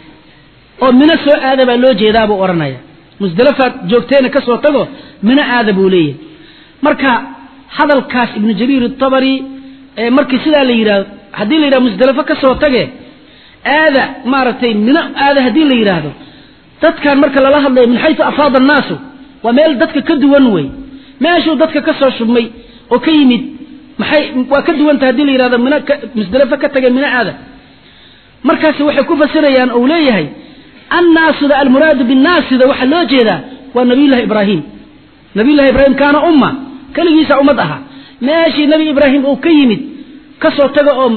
ومن السوء آذب اللوجه ذاب أورنايا مزدلفة جوكتين كسو التقى من آذب ليه مركا هذا الكاس ابن جرير الطبري مركي سلا ليرا هدي ليرا مزدلفة كسو التقى هذا مارتين من هذا هدي اللي يراهدو dadkan marka lala hadlay min haythu afaada an-nas wa meel dadka ka duwan way meeshu dadka ka soo shubmay oo ka yimid maxay waa ka duwan tahay hadii la yiraahdo min Musdalifa ka tagay min aada markaas waxay ku fasirayaan oo leeyahay an-nas al-murad bin-nas waxa loo jeedaa waa nabiga Ibrahim nabiga Ibrahim kaana umma kaligiisa ummad aha meeshi nabi Ibrahim oo ka yimid ka soo taga oo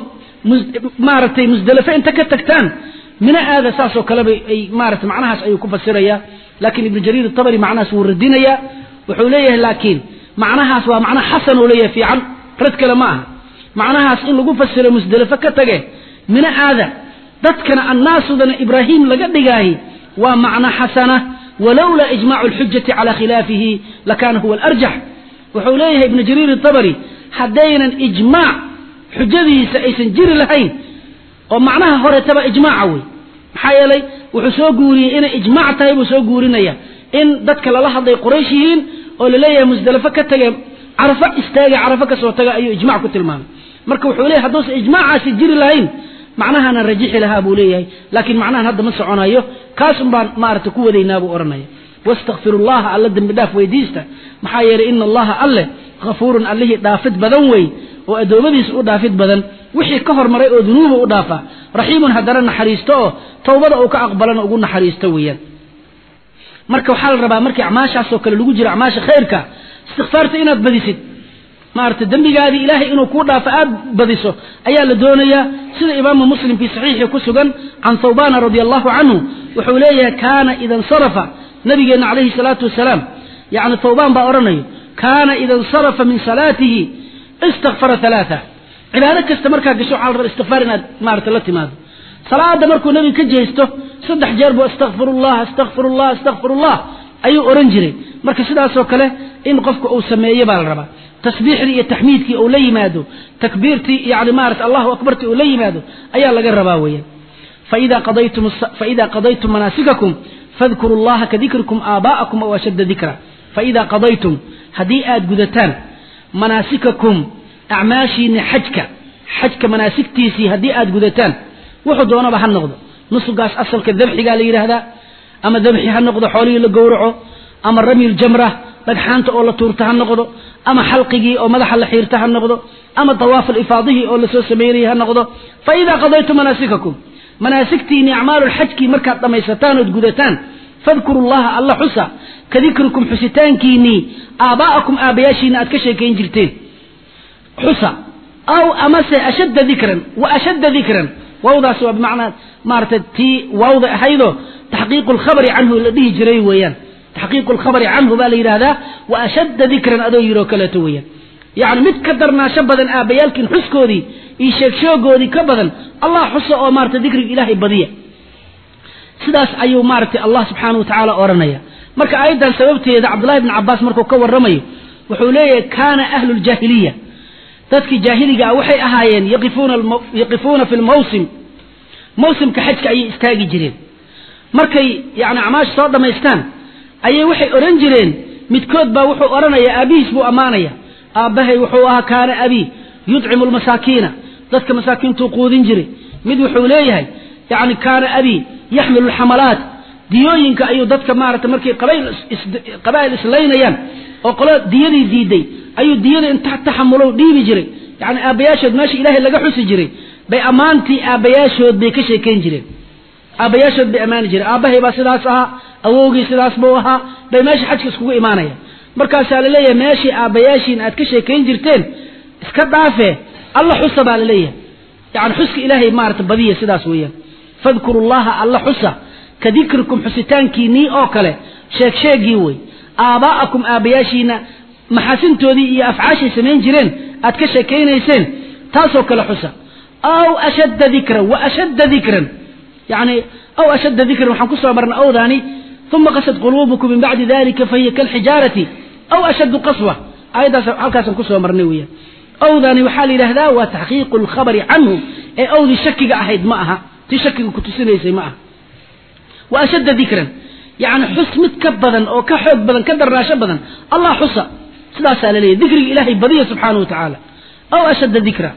مارتي مزدلفة انت كتكتان من هذا ساسو كلبي اي مارت معناها اي كفسريا لكن ابن جرير الطبري معناها وردينيا وحوليه لكن معناها سوا معنى حسن وليه في عن رد كلامها معناها ان لو فسر مزدلفة كتغه من هذا ددكنا الناس ذن ابراهيم لغا دغاي ومعنى حسنه ولولا اجماع الحجة على خلافه لكان هو الارجح وحوليه ابن جرير الطبري حدينا اجماع حجديسا aysan jiri lahayn oo macnaha hore taba ijmaac way maxay yeelay wuxuu soo guuriyay in ijmaac tahay uu soo guurinaya in dadka lala hadlay Qurayshiin oo leeyahay Musdalifa ka tagay Arafa istaaga Arafa ka soo taga ayuu ijmaac ku tilmaamay marka wuxuu leeyahay hadduu ijmaacaasi jiri lahayn macnaha ana rajix laha buu leeyahay laakiin macnaha hadda ma soconayo kaas baan maarta ku wadaynaa buu oranaya wastaghfirullah alla dambi dhaaf weydiista maxaa yeelay in Allah alle ghafuurun allihi dhaafid badan way oo adoomadiis u dhaafid badan wixii ka hormaray oo dunuuba u dhaafa rahiimun hadara naxariisto tawbada oo ka aqbalana ugu naxariisto weeyaan marka waxa la rabaa markii acmaashaas oo kale lagu jiro acmaasha khayrka istighfaarta inaad badisid maarta dambigaadi ilaahay inuu ku dhaafo aad badiso ayaa la doonayaa sida imaamu muslim fi saxiixi ku sugan can thawban radiyallahu anhu wuxuu leeyahay kaana idan sarafa nabigeena alayhi salatu wasalaam yaani thawban ba oranayo kaana idan sarafa min salatihi istaghfara thalatha cibaada kasta markaa gasho xal rab istighfaar inaad maarta la timaado salaada markuu nabi ka jeesto saddex jeer buu astaghfirullah astaghfirullah astaghfirullah ayuu oran jiray marka sidaas oo kale in qofku uu sameeyo baa la rabaa tasbiixdi iyo tahmiidki oo la yimaado takbiirti yaani maarta Allahu akbarti oo la yimaado ayaa laga rabaa weeyaan fa ida qadaytum fa ida qadaytum manasikakum fadhkurullaha kadhikrikum aaba'akum aw ashadda dhikra fa ida qadaytum hadii aad gudataan manasikakum a'maashina hajka hajka manasiktiisi hadii aad gudataan wuxuu doonaba ha noqdo nusugaas asalka dabxiga la yiraahdaa ama dabxi ha noqdo xoolihi la gowraco ama ramil jamra dhagxaanta oo la tuurta ha noqdo ama xalqigi oo madaxa la xiirta ha noqdo ama tawaaf al-ifaadihi oo la soo sameeyay ha noqdo fa ida qadaytum manasikakum manasiktiini a'maalul hajki marka dhamaysataan oo gudataan fadhkurullaha alla husa kadhikrukum husitaankiini aaba'akum aabayashina aad ka sheekeyn jirteen husa aw amase ashadda dhikran wa ashadda dhikran wawda soo bimacna martati wawda haydo tahqiiqul khabari anhu ladii jiray weeyaan tahqiiqul khabari anhu baa la yiraahdaa wa ashadda dhikran adoo yiro kala tooyaan yaani mid ka darnaasho badan aabayalkin xuskoodi iyo sheegshogoodi ka badan allah xuso oo marta dhikriga ilaahay badiya sidaas ayuu marta allah subhanahu wa ta'ala oranaya marka aydan sababteeda abdullah ibn abbas markuu ka waramayo wuxuu leeyahay kaana ahlul jahiliya dadki jahiliga waxay ahaayeen yaqifuna yaqifuna fil mawsim mawsimka xajka ay istaagi jireen markay yaani amaash soo dhameystaan ayay waxay oran jireen midkood baa wuxuu oranaya abiis buu amaanaya aabahay wuxuu ahaa kaana abi yudcimu almasaakiina dadka masaakiintu quudin jiray mid wuxuu leeyahay yaani kaana abi yaxmilu alhamalaat diyooyinka ayuu dadka maarata markay qabayl qabayl islaynayaan oo qolo diyadii diiday ayuu diyada inta taxamulo dhiibi jiray yaani aabayaashood meesha ilaahay laga xusi jiray bay amaantii aabayaashood bay ka sheekeyn jireen aabayaashood bay amaani jireen aabahay baa sidaas aha awowgii sidaas buu ahaa bay meesha xajka iskugu imaanaya markaas la leeyahay meeshii aabayaashiin aad ka sheekeyn jirteen iska dhaafe alla xusa baa la leeyahay yaani xuska ilaahay maarta badiya sidaas weeyaan fadhkurullaha alla xusa kadhikrukum xusitaankiini oo kale sheeg sheegii way aaba'akum aabayaashiina maxasintoodii iyo afcaashii sameyn jireen aad ka sheekeynayseen taasoo kale xusa aw ashadda dhikra wa ashadda dhikran yaani aw ashadda dhikran waxaan ku soo marnay awdaani thumma qasad qulubukum min ba'di dhalika fa hiya kal hijarati aw ashaddu qaswa aydaas halkaas ku soo marnay weeyaan awdaani waxa la yiraahdaa waa tahqiiqul khabari anhu ee awdi shakiga ahayd ma aha ti shakiga ku tusinaysay ma aha wa ashadda dhikran yaani xusmid ka badan oo ka xoog badan ka daraasho badan allah xusa sidaas la leeyahay dhikriga ilaahay badiya subhanahu wa ta'ala aw ashadda dhikra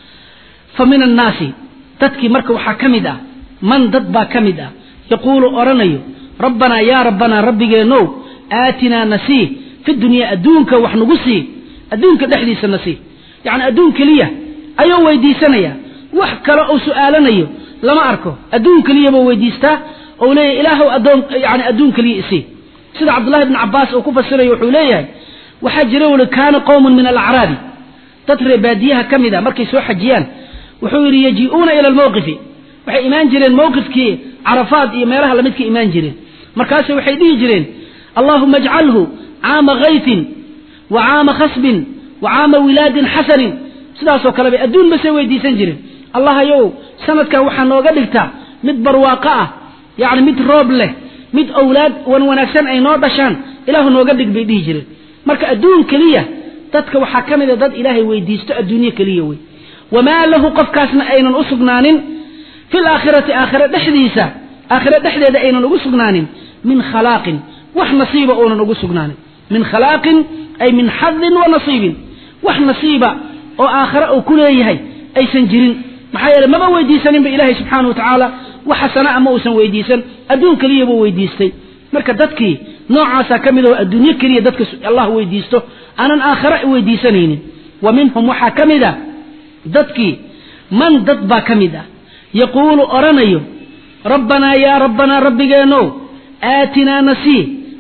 famin an-nasi dadki marka waxa kamid ah man dad ba kamid ah yaqulu oranayo rabbana ya rabbana rabbigeeno aatina nasi fi dunya adunka wax nagu sii adunka dhaxdiisa nasi yaani adun kaliya ayo weydiisanaya wax kale oo su'aalanayo lama arko adun kaliya buu weydiistaa oo leeyahay ilaahu adoon yaani adun kaliya isi sida abdullah ibn abbas oo ku fasiray wuxuu leeyahay waxa jira wala kaana qawmun min al-a'rabi tadri baadiyaha kamida markay soo xajiyaan wuxuu yiri yajiuna ila al-mawqifi waxay iimaan jireen mawqifkii Arafat iyo meelaha la midka iimaan jireen markaas waxay dhihi jireen Allahumma ij'alhu 'aama ghaytin wa 'aama khasbin wa 'aama wiladin hasan sidaas oo kale adduun ma soo weydiisan jireen Allah ayow sanadkan waxa nooga dhigtaa mid barwaaqo ah yaani mid roob leh mid awlaad wan wanaagsan ay noo dhashaan ilaahu nooga dhig bay dhihi jireen marka adduun kaliya dadka waxa kamid ah dad ilaahay weydiisto adduunyo kaliya way wama lahu qofkaasna aynan u sugnaanin في الآخرة آخرة دحديسة آخرة دحديدة أين نقول سجنان من خلاق وح نصيبة أو نقول سجنان من خلاق أي من حظ ونصيب وح نصيبة أو آخرة أو كل هي أي سنجرين محايا ما بويديسن بإله سبحانه وتعالى وحسنا ما وسن ويديسن أدون كليه بويديستي مركا دتكي نوع عسى كمده الدنيا كليه دتك الله ويديسته أنا آخرة ويديسنين ومنهم وحا كمده دتكي من دتبا كمده يقول أرنيو ربنا يا ربنا ربنا آتنا نسي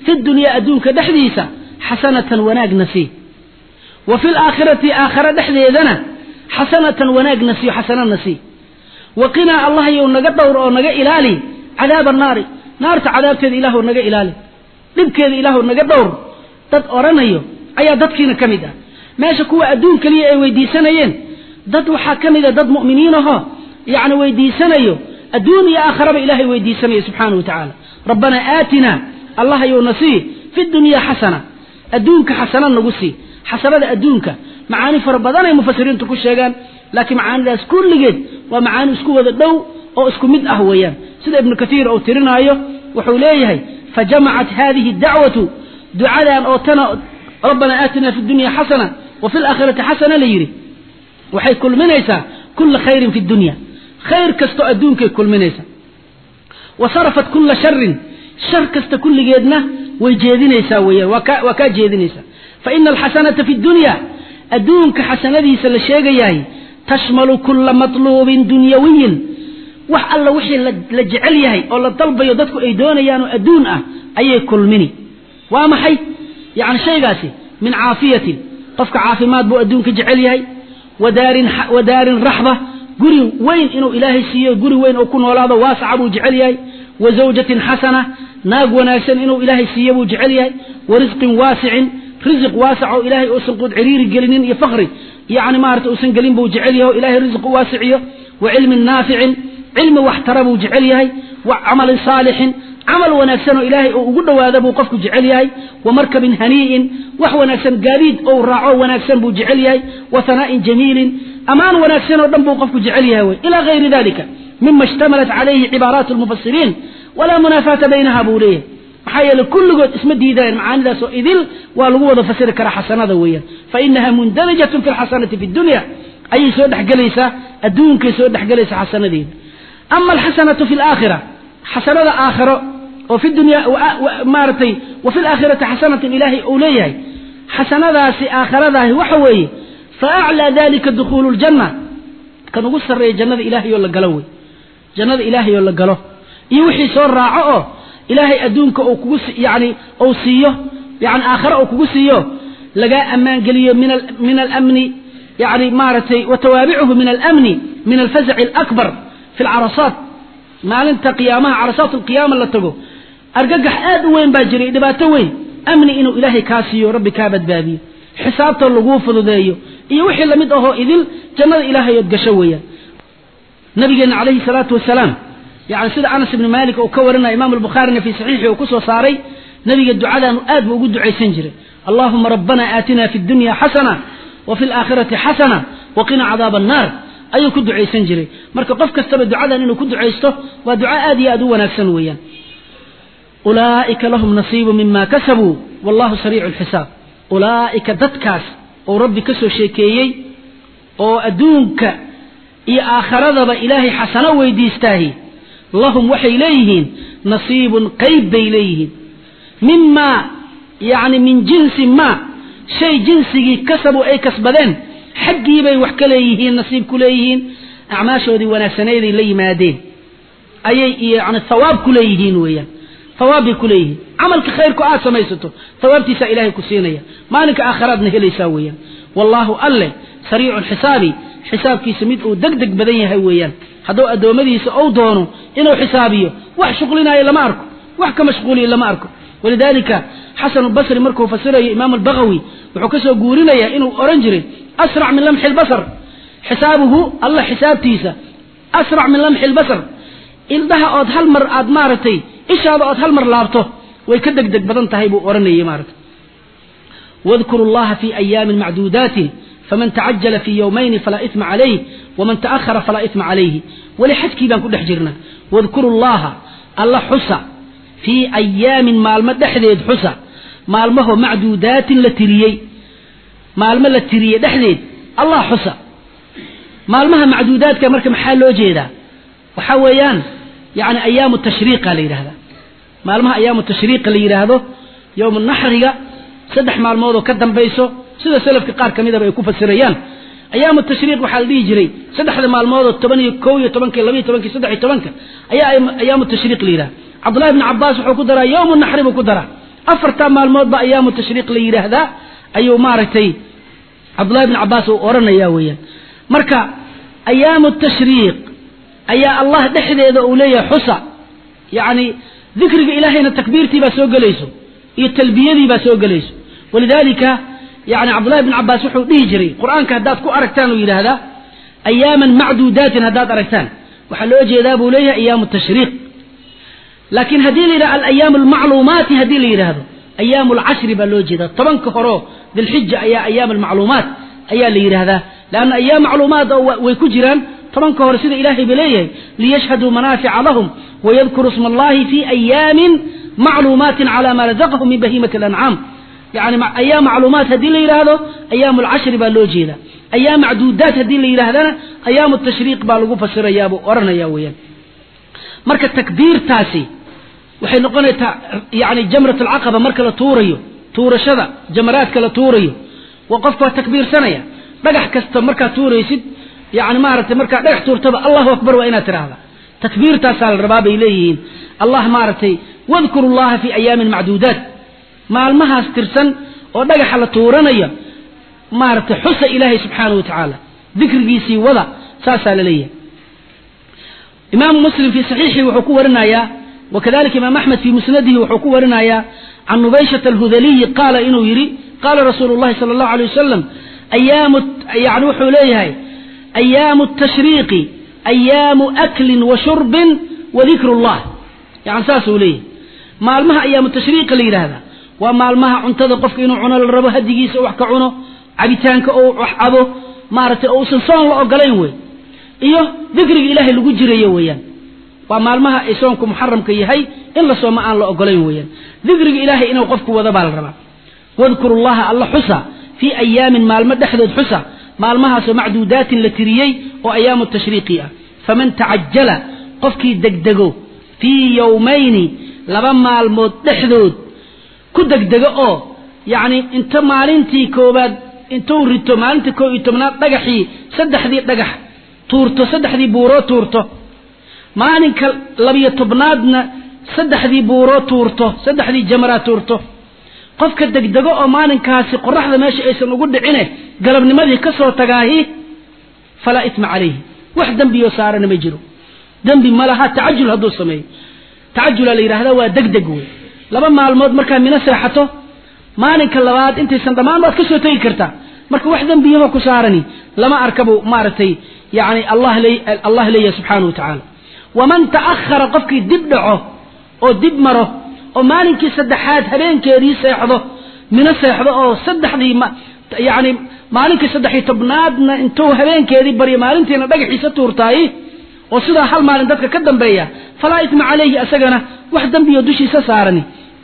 في الدنيا أدونك دحديسة حسنة وناق نسي وفي الآخرة آخرة دحديدنا حسنة وناق نسي حسنة نسي وقنا الله يوم نجا دور أو نجا إلالي عذاب النار نار عذاب تد إله ونجا إلالي لبك إله ونجا دور دد أورانيو أيا دد فينا كمدا ما شكوا أدون كلي أي ويدي سنين دد وحكمدا دد مؤمنينها يعني ويدي سنيو أدون يا آخر بإلهي ويدي سنيو سبحانه وتعالى ربنا آتنا الله يونسي في الدنيا حسنة أدونك حسنة نقصي حسنة أدونك معاني فربضان المفسرين تقول شيئا لكن معاني ذا كل جد ومعاني اسكو ذا الدو أو اسكو مد أهويان سيد ابن كثير أو ترنايو وحوليه فجمعت هذه الدعوة دعاء أو تنا ربنا آتنا في الدنيا حسنة وفي الآخرة حسنة ليري وحي كل منيسا كل خير في الدنيا خير كستو أدونك كل منيسا وصرفت كل شر شر كست كل جيدنا ويجيدنيسا وكا, وكا جيدنيسا فإن الحسنة في الدنيا أدونك حسنة دي سلشيغياي تشمل كل مطلوب دنيوي وح الله وحي لجعليهي أو لطلب يضدك أيدونيان أدون أه أي كل مني وما حي يعني شيء قاسي من عافية قفك عافمات بو أدونك جعليهي ودار ودار رحبة قري وين إنه إلهي سيه قري وين أكون ولاده واسع أبو جعليهي وزوجة حسنة ناق وناسن إنه إلهي سيه أبو جعليهي ورزق واسع رزق واسع إلهي أسنقود عريري قلنين يفخري يعني ما رت أسنقلين بو جعليه إلهي رزق واسع وعلم نافع علم واحترم جعليه وعمل صالح عمل وناسن إلهي وقد وهذا بو قفك جعليه ومركب هنيء وحو ناسن قاريد أو راعو وناسن بو جعليه وثناء جميل أمان وناسن ودن بو قفك جعليه إلى غير ذلك مما اشتملت عليه عبارات المفسرين ولا منافاة بينها بوليه حيا لكل قد اسم الديدان معاني ذا سوء إذل والغوة فسر كرا حسنة ذويا فإنها مندرجة في الحسنة في الدنيا أي سوء دحقليسة أدونك سوء دحقليسة حسنة دين أما الحسنة في الآخرة حسنة آخرة وفي الدنيا ومارتي وفي الآخرة حسنة إلهي أوليه حسنة ذا سي آخرة ذا وحوي فأعلى ذلك دخول الجنة كانوا قصر رأي جنة إلهي ولا قلوي جنة إلهي ولا قلوه يوحي سور راعه إلهي أدونك أو كوس يعني أو سيه يعني آخر أو كوسيه لقى أمان قليه من من الأمن يعني مارتي وتوابعه من الأمن من الفزع الأكبر في العرصات ما لنت قيامها عرصات القيامة اللي تقول أرجح آد وين باجري دباتوين أمني إنه إلهي كاسيه ربي كابد بابي حسابته اللقوف ذايه يوحي لمده إذل جنة إلهي يدقشويا نبينا عليه الصلاة والسلام يعني سيد أنس بن مالك وكورنا إمام البخاري في صحيحه وكسو صاري نبي الدعاء آد وقود دعي سنجري اللهم ربنا آتنا في الدنيا حسنة وفي الآخرة حسنة وقنا عذاب النار أي كد دعي سنجري مركا قفك استبى الدعاء إنه كد دعيسته ودعاء آدي أدونا سنويا أولئك لهم نصيب مما كسبوا والله سريع الحساب أولئك دتكاس أو ربي كسو شيكيي أو أدونك إي آخر ذا إلهي حسنة ويديستاهي اللهم وحي إليهن نصيب قيب إليهن مما يعني من جنس ما شيء جنسي كسبوا أي كسبدين حقي بي وحك ليهن نصيب كليهن أعماشه ذي وناسني ذي لي مادين أي يعني الثواب كليهن ويا ثواب كليهن عملك خيرك آسا ما يسطو ثواب تسا إلهي كسينيا مالك آخرات نهلي ساويا والله ألي سريع الحساب حساب كي سميد أو دق دق بدنيا هويا هذو أدومديس أو دونه إنه حسابيه وح شغلنا إلا ما أركو وح كمشغولي إلا ما أركو ولذلك حسن البصري مركو فسره إمام البغوي وحكسه قولنا يا إنه أورنجري أسرع من لمح البصر حسابه الله حساب تيسا أسرع من لمح البصر إن ده أود هالمر أدمارتي إيش هذا أود هالمر لابته ويكدق دق بدن تهيبو أورني مارت واذكروا الله في أيام معدودات فمن تعجل في يومين فلا إثم عليه ومن تأخر فلا إثم عليه ولحسكي بان كل حجرنا واذكروا الله الله حسى في أيام ما المدحذيد حسى ما المه معدودات لتريي ما الم لتريي دحذيد الله حسى ما المها معدودات كمركب محل وجيدا وحويان يعني أيام التشريق اللي هذا ما المها أيام التشريق اللي هذا يوم النحر سدح مع الموضوع كدم بيسو سيدا سلف كقار كميدا بيكوف السريان أيام التشريق وحال دي جري سدح مع الموضوع تبني كوي تبنك لبي تبنك سدح تبنك أيام أيام التشريق ليرا عبد الله بن عباس وحكدرا يوم النحر وكدرا أفرتا مالمود بأيام التشريق لي هذا أيو مارتي عبد الله بن عباس ورنا يا ويا مركا أيام التشريق أيا الله دحد إذا أولي حصى يعني ذكر إلهنا التكبير تبى سوق ليسو التلبية تبى سوق ليسو ولذلك يعني عبد الله بن عباس وحو يجري قرآن كهدات كو أركتان إلى هذا أياما معدودات هدات أركتان وحلو أجي ذابوا ليها أيام التشريق لكن هذه إلى الأيام المعلومات هذه إلى هذا أيام العشر بلوجي ذا طبعا كفروا ذي الحجة أي أيام المعلومات أيام اللي هذا لأن أيام معلومات ويكجران طبعا كفروا سيد إلهي بليه ليشهدوا منافع لهم ويذكروا اسم الله في أيام معلومات على ما رزقهم من بهيمة الأنعام يعني مع أيام معلومات هذه اللي هذا أيام العشر بلوجي ذا أيام معدودات هذه اللي هذا أيام التشريق بالغوا فسر يابو ورنا ياويا مركة تكبير تاسي وحين نقول يعني جمرة العقبة مركة لطوريو طور شذا جمرات كلا طوريو وقفوا تكبير سنة بقى كست مركة طوري سد يعني مارت مركة دح طور تبع الله أكبر وإنا ترى هذا تكبير تاسال الرباب إليهين الله مارتي واذكروا الله في أيام معدودات مع المها استرسن وبقى حل طورنيا مارت حس إلهي سبحانه وتعالى ذكر جيسي وضع ساسال لي إمام مسلم في صحيحه وحكوه رنايا وكذلك إمام أحمد في مسنده وحكوه رنايا عن نبيشة الهذلي قال إنه يري قال رسول الله صلى الله عليه وسلم أيام يعني حوليها أيام التشريق أيام أكل وشرب وذكر الله يعني ساسه ليه ما المها أيام التشريق اللي هذا وما المها عنتظر قفك إنه عنا الرب هديجيس أو حكعنه عبيتانك أو عبو مارت أو سنصان الله قليوه إيوه ذكر إلهي اللي جري ويان وما المها إسونكم محرم كيهي إلا سوما أن لا أقولين ويان ذكر إلهي إنه وقفك وذبال الربا واذكر الله الله حسى في أيام ما المدحدد حسى ما المها معدودات لتريي وأيام التشريقية فمن تعجل قفك دقدقو في يومين لما المدحدد كدقدقو يعني انت مالنتي كوباد انتو ريتو مالنتي كو يتمنا دغخي صدخ دي دغخ tuurto saddexdii buuro tuurto maalinka labiyo tobnaadna saddexdii buuro tuurto saddexdii jamra tuurto qofka degdego oo maalinkaasi qoraxda meesha aysan ugu dhicine galabnimadii ka soo tagaahi fala isma alayhi wax dambi yo saarana ma jiro dambi malaha taajul hadu sameey taajul la yiraahdo waa degdeg way laba maalmood marka mina seexato maalinka labaad intaysan dhamaan baad ka soo tagi kartaa marka wax dambi yo ku saarani lama arkabo maartay يعني الله لي الله لي سبحانه وتعالى ومن تأخر قفك دبدعه أو دبمره أو مالك سدحات هبين كيري سيحضه من السيحضه أو سدح ذي ما يعني مالك سدحي تبنادنا انتو هبين كيري بري مالنتينا دقحي ستورتاي وصدا حال مالن ددك كدن بيا فلا إثم عليه أسجنه وحدا بيدوشي سسارني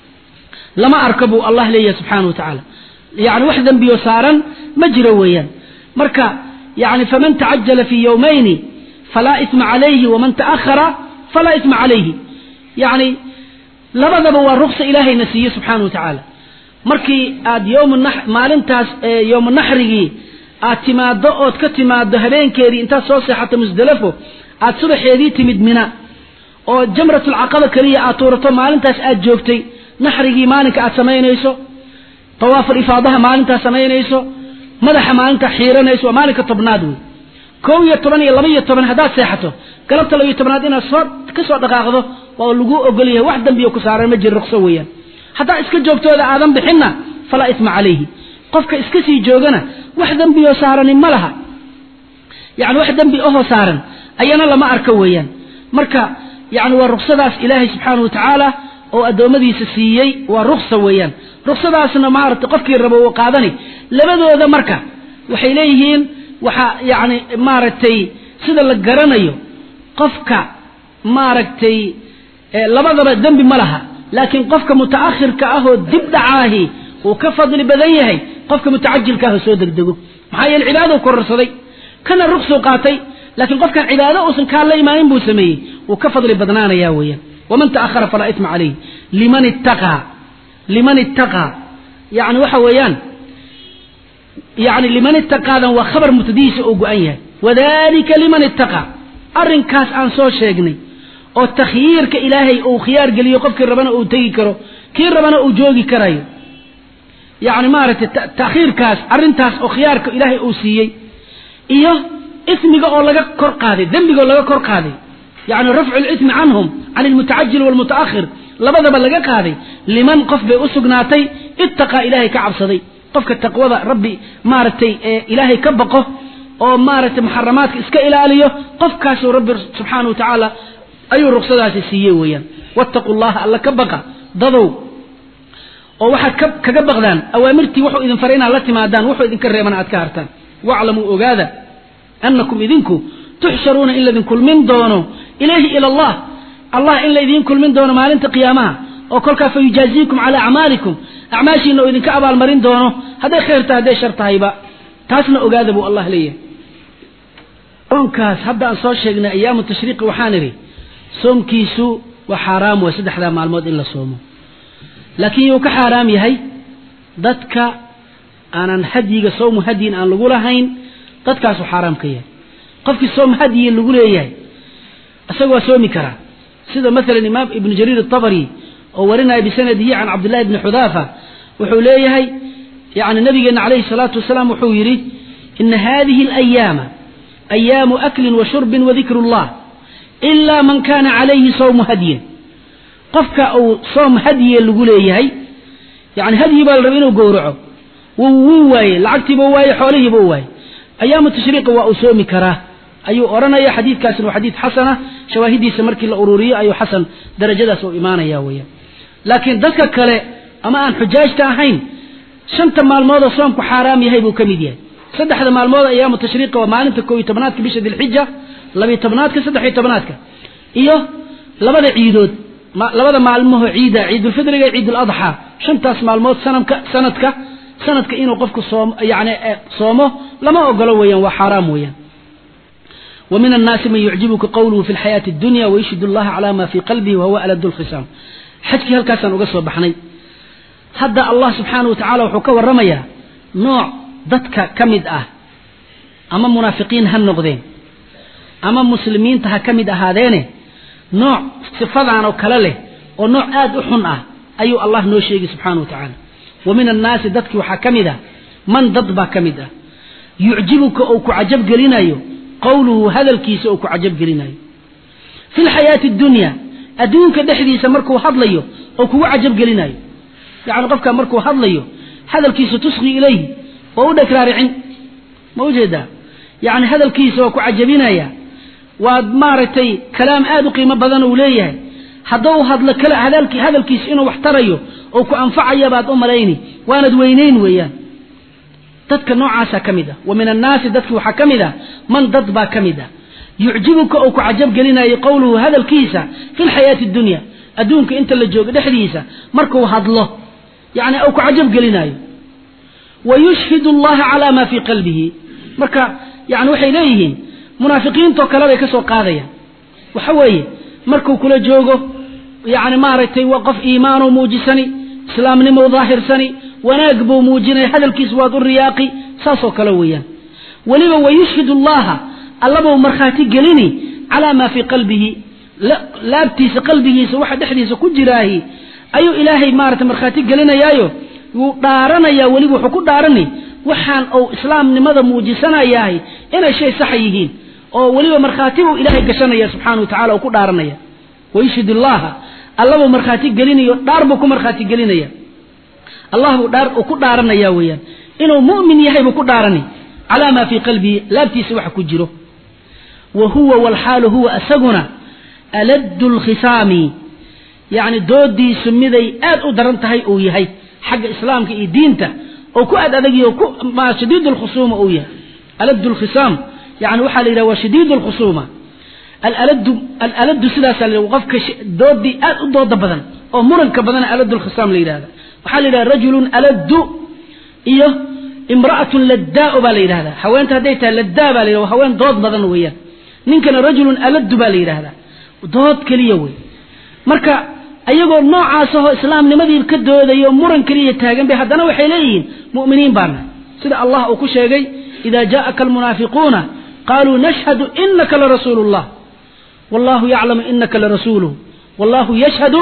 لما أركبوا الله لي سبحانه وتعالى يعني وحدا بيسارن مجرويا مركا يعني فمن تعجل في يومين فلا إثم عليه ومن تأخر فلا إثم عليه يعني لبذب والرخص إلهي نسيه سبحانه وتعالى مركي آد يوم النحر مالنتاس يوم النحري آد تماد أود كتماد هبين كيري انتا سوسي حتى مزدلفه آد صبح يدي تمد منا أو جمرة العقبة كريه آد تورطو مالنتاس آد جوكتي نحري مالك آد سمين يسو طواف الإفاضة مالنتاس سمين يسو مدح مالك حيرانيس ومالك طبناد كو يطبن يلا مية طبن هذا ساحته قلبت لو يطبناد إن صوت كسر دقاقه واللجوء أقوليه واحدا بيوكسار المجر رخصويا حتى إسك جوكتو هذا آدم بحنا فلا إثم عليه قفك إسكسي جوجنا واحدا بيوسارن ملها يعني واحدا بيأهو سارن أينا لما أركويا مركا يعني والرخصة داس إلهي سبحانه وتعالى أو أدومدي سسيي والرخصة ويا رخصة داسنا ما عرفت قفك الربو وقادني لبدو هذا مركا وحيليهين وحا يعني مارتي سيدا لقرانيو قفك مارتي لبدو الدنب ملها لكن قفك متأخر كأهو دب دعاهي وكفضل بذيه قفك متعجل كأهو سودك دقو محايا العبادة وكرصدي كان الرخصة قاتي لكن قفك العبادة وصن كان لي ما ينبو سميه وكفضل بدنانا ياويا ومن تأخر فلا إثم عليه لمن اتقى لمن اتقى يعني وحويان يعني لمن اتقى هذا هو خبر متديس أوجوانيه وذلك لمن اتقى أرن كاس عن صوت شيء أو تخيير كإلهي أو خيار قال يقف كربنا أو تيكره كي ربنا أجوغي كرايو يعني مارت تأخير كاس أرنتاس أو خيارك إلهي أوسيي إيه إثمك أو لغا كور قادي ذنبك أو لغا كور قادي يعني رفع الإثم عنهم عن المتعجل والمتأخر لبدا بلغا قادي لمن قف بأسقناتي اتقى إلهي كعب صدي قفك التقوى ربي مارتي إلهي كبقه أو مارت محرماتك اسك إلاليه قف كاسو ربي سبحانه وتعالى أي الرقصدات السيوية واتقوا الله الله كبقه ضضوا oo waxaad kaga baqdaan awaamirtii wuxuu idin farayna la timaadaan wuxuu idin ka reeban aad ka hartaan wa'lamu ogaada annakum idinku tuhsharuna illa idin kulmin doono ilayhi ila allah allah illa idin kulmin doono maalinta qiyaamaha oo kolka fa yujaziikum ala a'malikum a'maashina idin ka abaal marin doono haday khayrta haday shartahayba taasna ogaada buu allah leeyahay onkaas hadda aan soo sheegnay ayaamu tashriiq waxaan iri soomkiisu wa xaraam wa saddexda maalmood in la soomo laakiin uu ka xaraam yahay dadka aanan hadiga soomo hadiin aan lagu lahayn dadkaas uu xaraam ka yahay qofkii soomo hadiin lagu leeyahay asagoo soomi kara sida mesela imaam ibn jarir at-tabari oo warinay bisanadihi an abdullah ibn hudafa wuxuu leeyahay yaani nabigeena alayhi salatu wasalaam wuxuu yiri in hadhihi al-ayyama ayyamu aklin wa shurbin wa dhikrullah illa man kana alayhi sawmu hadiyin qofka uu soom hadiye lagu leeyahay yaani hadiye baa la rabaa inuu gowraco wuu waayay lacagtiiba waayay xoolihiiba waayay ayaamu tashriiq waa uu soomi karaa ayuu oranaya xadiidkaasna waa xadiid xasana shawaahidiisa markii la ururiyo ayuu xasan darajadaas uu imaanaya weeyaan laakiin dadka kale ama aan xujaajta ahayn shanta maalmood oo soomku xaraam yahay buu kamid yahay saddexda maalmood ayaamu tashriiq waa maalinta koob iyo tobnaad bisha dilxijja laba iyo tobnaad saddex iyo tobnaad iyo labada ciidood labada maalmood ciida ciidul fidriga ciidul adha shantaas maalmood sanadka sanadka sanadka inuu qofku soomo yaani soomo lama ogolo weeyaan waa xaraam weeyaan ومن الناس من يعجبك قوله في الحياة الدنيا ويشهد الله على ما في قلبه وهو ألد الخصام حجي هلكاسان uga soo baxnay hadda Allah subhanahu wa ta'ala wuxuu ka waramaya nooc dadka kamid ah ama munaafiqiin han noqdeen ama muslimiinta ha kamid ahaadeene nooc sifadan oo kala leh oo nooc aad u xun ah ayuu Allah noo sheegay subhanahu wa ta'ala ومن الناس dadkii waxa kamida man dad ba kamida yu'jibuka oo ku ajab gelinayo qawluhu hadalkiisa oo ku ajab gelinayo في الحياة الدنيا adduunka dhexdiisa markuu hadlayo oo ku ajab gelinayo yaani qofka markuu hadlayo hadalkiisa tusqi ilayhi oo u dhakraaricin mawjada yaani hadalkiisa oo ku ajabinaya waad maartay kalaam aad u qiimo badan uu leeyahay hadduu hadlo kala hadalki hadalkiisa inuu wax tarayo oo ku anfacaya baad u malayni waanad weyneyn weeyaan dadka noocaasa kamida wa min an-naas dadku waxa kamida man dad ba kamida yu'jibuka oo ku ajab gelinayo qawluhu hadalkiisa fi hayati dunya adduunka inta la joogo dhexdiisa markuu hadlo yaani oo ku ajab gelinayo wa yushhidu Allah ala ma fi qalbihi marka yaani waxay leeyihiin munaafiqiinta kale ay ka soo qaadayaan waxa weeye markuu kula joogo yaani maartay waqaf iimaan oo muujisani islaamnimo dhaahirsani wanaag buu muujinay hadalkiis waa riyaaqi saasoo kale weeyaan waliba wayushhidu Allah allaba marxaati gelini ala ma fi qalbihi laabtiisa qalbigiisa waxa dhexdiisa ku jiraahi ayuu ilaahay maartay marxaati gelinayaayo wuu dhaaranaya waliba wuxuu ku dhaarani waxaan oo islaamnimada muujisanayahay inay shay sax yihiin oo waliba marxaati uu ilaahay gashanaya subhanahu wa ta'ala oo ku dhaaranaya wayushhidu Allah allaba marxaati gelinayo dhaarbu ku marxaati gelinaya الله دار ku dhaaranaya weeyaan inuu mu'min yahay buu ku dhaarani ala ma fi qalbi laabtiisa wax ku jiro wa huwa wal hal huwa asaguna aladul khisami yaani doodi sumiday aad u daran tahay oo yahay xagga islaamka iyo diinta oo ku aad adag iyo ku ma shadiidul khusuma oo yahay aladul khisam yaani waxa la yiraahdaa shadiidul khusuma al alad al alad sidaas la qofka doodi aad u dooda badan oo muranka badan aladul khisam la yiraahdaa وحال رجل ألد إيه امرأة لداء بالي هذا حوانت هديتها لداء بالي وحوان ضاد بدن وياه نينكن رجل ألد بالي هذا ضاد كليوي مركا أيقو نوع عاصه إسلام لماذا يكدو هذا يوم مرن كلية تاقن بحدنا وحيلين مؤمنين بارنا سيد الله أكشاقي إذا جاءك المنافقون قالوا نشهد إنك لرسول الله والله يعلم إنك لرسوله والله يشهد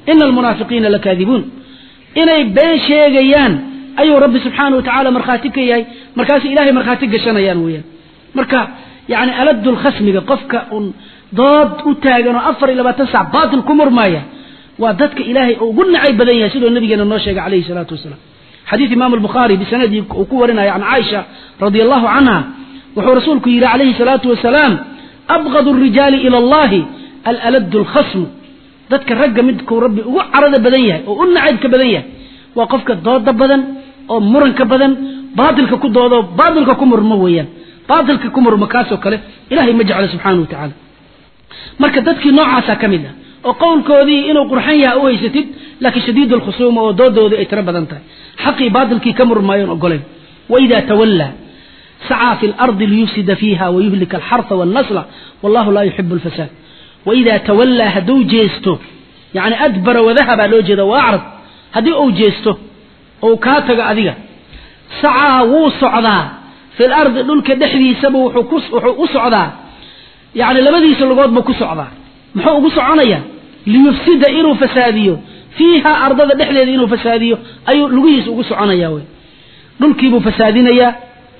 ina almunaafiqiina lakaadibuun inay been sheegayaan ayuu rabbi subxaanahu watacaala markhaati ka yahay markaas ilaahay markhaati gashanayaan weeyaan marka yani aladu lkhasmiga qofka un dood u taagan oo afar iyo labaatan sac baatil ku murmaaya waa dadka ilaahay ugu nacay badan yahay sidoo nabigeena noo sheegay calayhi salaatu wasalaam xadiid imaam albukhaari bisanadii uu ku warinaya can caaisha radia allahu canha wuxuu rasuulku yidhi calayhi salaatu wasalaam abgadu الrijaali ila allahi alaladu lkhasmu dadka ragga midkuu rabbi ugu carada badan yahay oo u nacaybka badan yahay waa qofka dooda badan oo muranka badan baatilka ku doodo baatilka ku murmo weeyaan baatilka ku murmo kaasoo kale ilahay ma jeclo subxaanahu watacaala marka dadkii noocaasa ka mid ah oo qowlkoodii inuu qurxan yahay u haysatid laakiin shadiid alkhusuuma oo doodooda ay tiro badan tahay xaqii baatilkii ka murmaayoon ogolayn waida tawallaa sacaa fi lardi liyufsida fiiha wayuhlika alxarha wاlnasla wallahu laa yuxibu alfasaad waida tawallaa hadduu jeesto yani adbara wadahaba loo jeeda waa acrad haddii uu jeesto ou kaa tago adiga sacaa wuu socdaa fi lardi dhulka dhexdiisaba wuxuu u socdaa yani labadiisa lugood buu ku socdaa muxuu ugu soconaya liyufsida inuu fasaadiyo fiiha ardada dhexdeeda inuu fasaadiyo ayuu lugihiisa ugu soconaya wey dhulkiibuu fasaadinayaa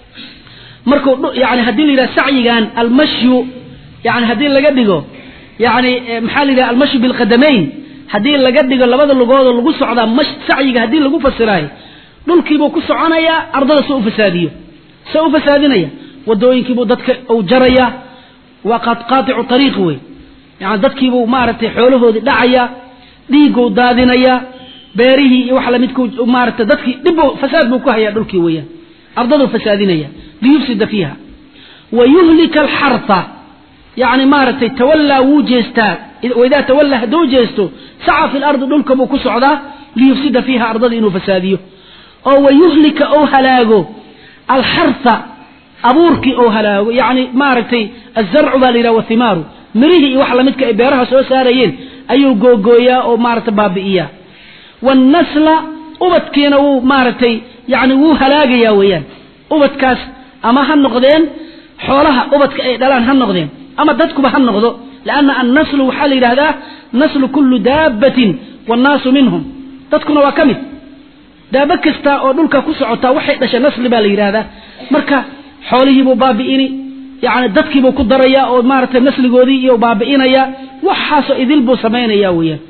markuu yani haddii la yidhaha sacyigan almashyu yani haddii laga dhigo yani maxaa la yidhaha almashyu bilqadamayn haddii laga dhigo labada lugoodoo lagu socdaa sacyiga haddii lagu fasiraayo dhulkiibuu ku soconayaa ardada se u fasaadiyo se u fasaadinaya wadooyinkiibuu dadka u jaraya waa qaaticu ariiq wey yani dadkiibuu maaragtay xoolahoodii dhacaya dhiiguu daadinaya beerihii iyo wax lamidku maaragtay dadkii dhibbu fasaad buu ku hayaa dhulkii weeyaan ardaduu fasaadinaya liyufsida fiiha wayuhlika alxarha yani maaragtay tawallaa wuu jeestaa waidaa tawallaa hadduu jeesto saca fi lardi dhulka buu ku socdaa liyufsida fiiha ardada inuu fasaadiyo oo wayuhlika ou halaago alxarha abuurkii ou halaago yani maaragtay azarcu baa la yidhaha wathimaaru mirihii iyo wax lamidka ay beeraha soo saarayeen ayuu googooyaa oo maaragtay baabi'iyaa waannasla ubadkiina wuu maaragtay yani wuu halaagayaa weeyaan ubadkaas ama ha noqdeen xoolaha ubadka ay dhalaan ha noqdeen ama dadkuba ha noqdo lanna annaslu waxaa la yidhahdaa naslu kullu daabbatin wannaasu minhum dadkuna waa ka mid daaba kasta oo dhulka ku socotaa waxay dhasha nasli baa la yidhahdaa marka xoolihiibuu baabi'ini yani dadkiibuu ku darayaa oo maaragtay nasligoodii iyo baabi'inaya waxaasoo idil buu samaynaya weeyaan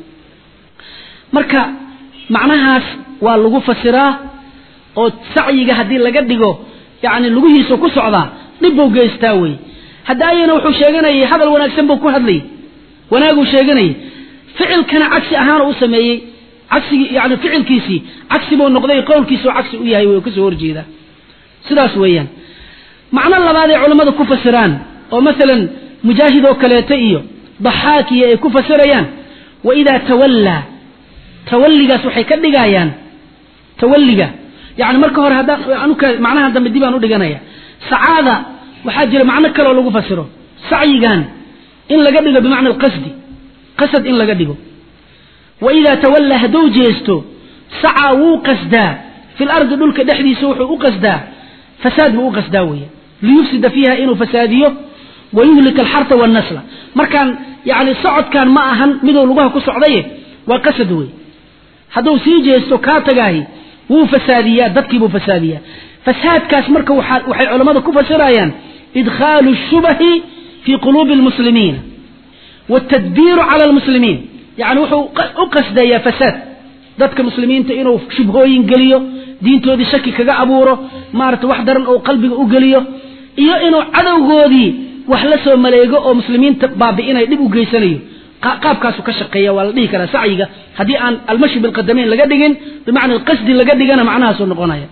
marka macnahaas waa lagu fasiraa oo sacyiga haddii laga dhigo yani lugihiisa ku socdaa dhib buu geystaa wey hadda ayana wuxuu sheeganayay hadal wanaagsan buu ku hadlayay wanaaguu sheeganayay ficilkana cagsi ahaan u sameeyey cagsigii yani ficilkiisii cagsi buu noqday qowlkiisoo cagsi u yahay way kasoo horjeedaa sidaas weeyaan macno labaad ay culammada ku fasiraan oo maalan mujaahid oo kaleeta iyo daxaakiya ay ku fasirayaan waidaa tawallaa tawalligaas waxay ka dhigayaan tawalliga yani marka hore haddaan macnaha dambe dib aan u dhiganaya sacaada waxaa jira macno kaloo lagu fasiro sacyigan in laga dhigo bimacna alqasdi qasad in laga dhigo waidaa tawallaa hadduu jeesto sacaa wuu qasdaa fi lardi dhulka dhexdiisa wuxuu u qasdaa fasaad buu u qasdaa weya liyufsida fiiha inuu fasaadiyo wayuhlika alxarha wannasla markaan yani socodkan ma ahan miduu lugaha ku socdaye waa qasad wey hadduu sii jeesto kaa tagaahi wuu fasaadiyaa dadkiibuu fasaadiyaa fasaadkaas marka waxay culammada ku fasirayaan idkhaalu shubahi fii quluubi almuslimiina wاtadbiiru cala almuslimiin yani wuxuu u qasdayaa fasaad dadka muslimiinta inuu shubhooyin geliyo diintoodii shaki kaga abuuro maarata wax daran oo qalbiga u geliyo iyo inuu cadowgoodii wax la soo maleego oo muslimiinta baabi'inay dhib u geysanayo qaabkaasu ka shaqeeya waa la dhihi karaa sacyiga haddii aan almashi bilqadamayn laga dhigin bimacna alqasdi laga dhigana macnahaasuu noqonaya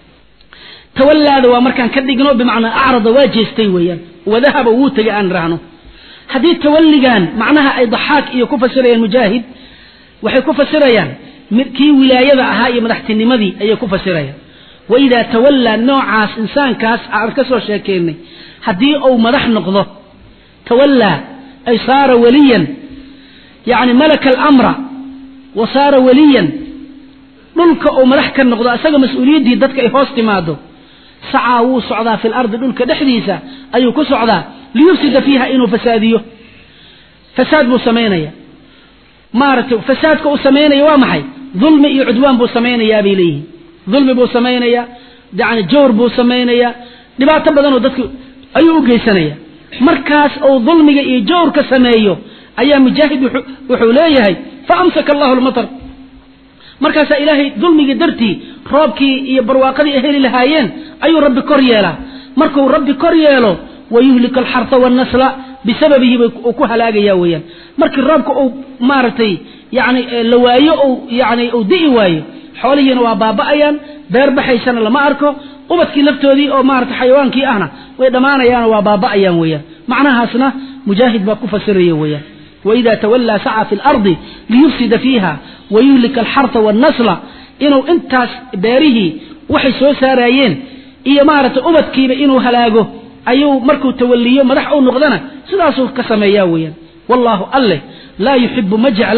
tawallaada waa markaan ka dhigno bimacnaa acrada waa jeestay weeyaan wadahaba wuu tegay aan rahno haddii tawalligan macnaha ay daxaak iyo ku fasirayaan mujaahid waxay ku fasirayaan kii wilaayada ahaa iyo madaxtinimadii ayay ku fasirayaan waidaa tawallaa noocaas insaankaas aan ka soo sheekeynay haddii uu madax noqdo tawallaa ay saara waliyan yani malaka alamra wa saara waliyan dhulka uu madax ka noqdo isaga mas-uuliyaddii dadka ay hoos timaado sacaa wuu socdaa fi lardi dhulka dhexdiisa ayuu ku socdaa liyufsida fiiha inuu fasaadiyo fasaad buu samaynaya maaragtay fasaadka uu sameeynaya waa maxay dulmi iyo cudwaan buu sameeynaya bay leeyihiin dulmi buu sameeynaya yani jawr buu sameeynaya dhibaato badan oo dadku ayuu u geysanaya markaas oo dulmiga iyo jawrka sameeyo ayaa mujaahid wuxuu leeyahay fa amsaka Allahu al-matar markaas ilaahay dulmiga dartii roobkii iyo barwaaqadii ahli lahaayeen ayuu rabbi kor yeelaa markuu rabbi kor yeelo wayuhlik al-hartha wan-nasla bisababihi ku halaagaya weeyaan markii roobka uu maartay yani la waayo oo yani uu dii waayo xoolihiina waa baaba'ayaan beer baxaysana lama arko ubadkii laftoodii oo maartay xayawaankii ahna way dhamaanayaan waa baaba'ayaan weeyaan macnahaasna mujaahid baa ku fasiraya weeyaan وإذا تولى سعى في الأرض ليفسد فيها ويهلك الحرث والنسل إنه انتاس باره وحي سو سارايين إيا مارة أبدكي بإنه هلاقه أيو مركو توليه مدح أو نغضنا سلاسو كسمياويا والله الله لا يحب مجعل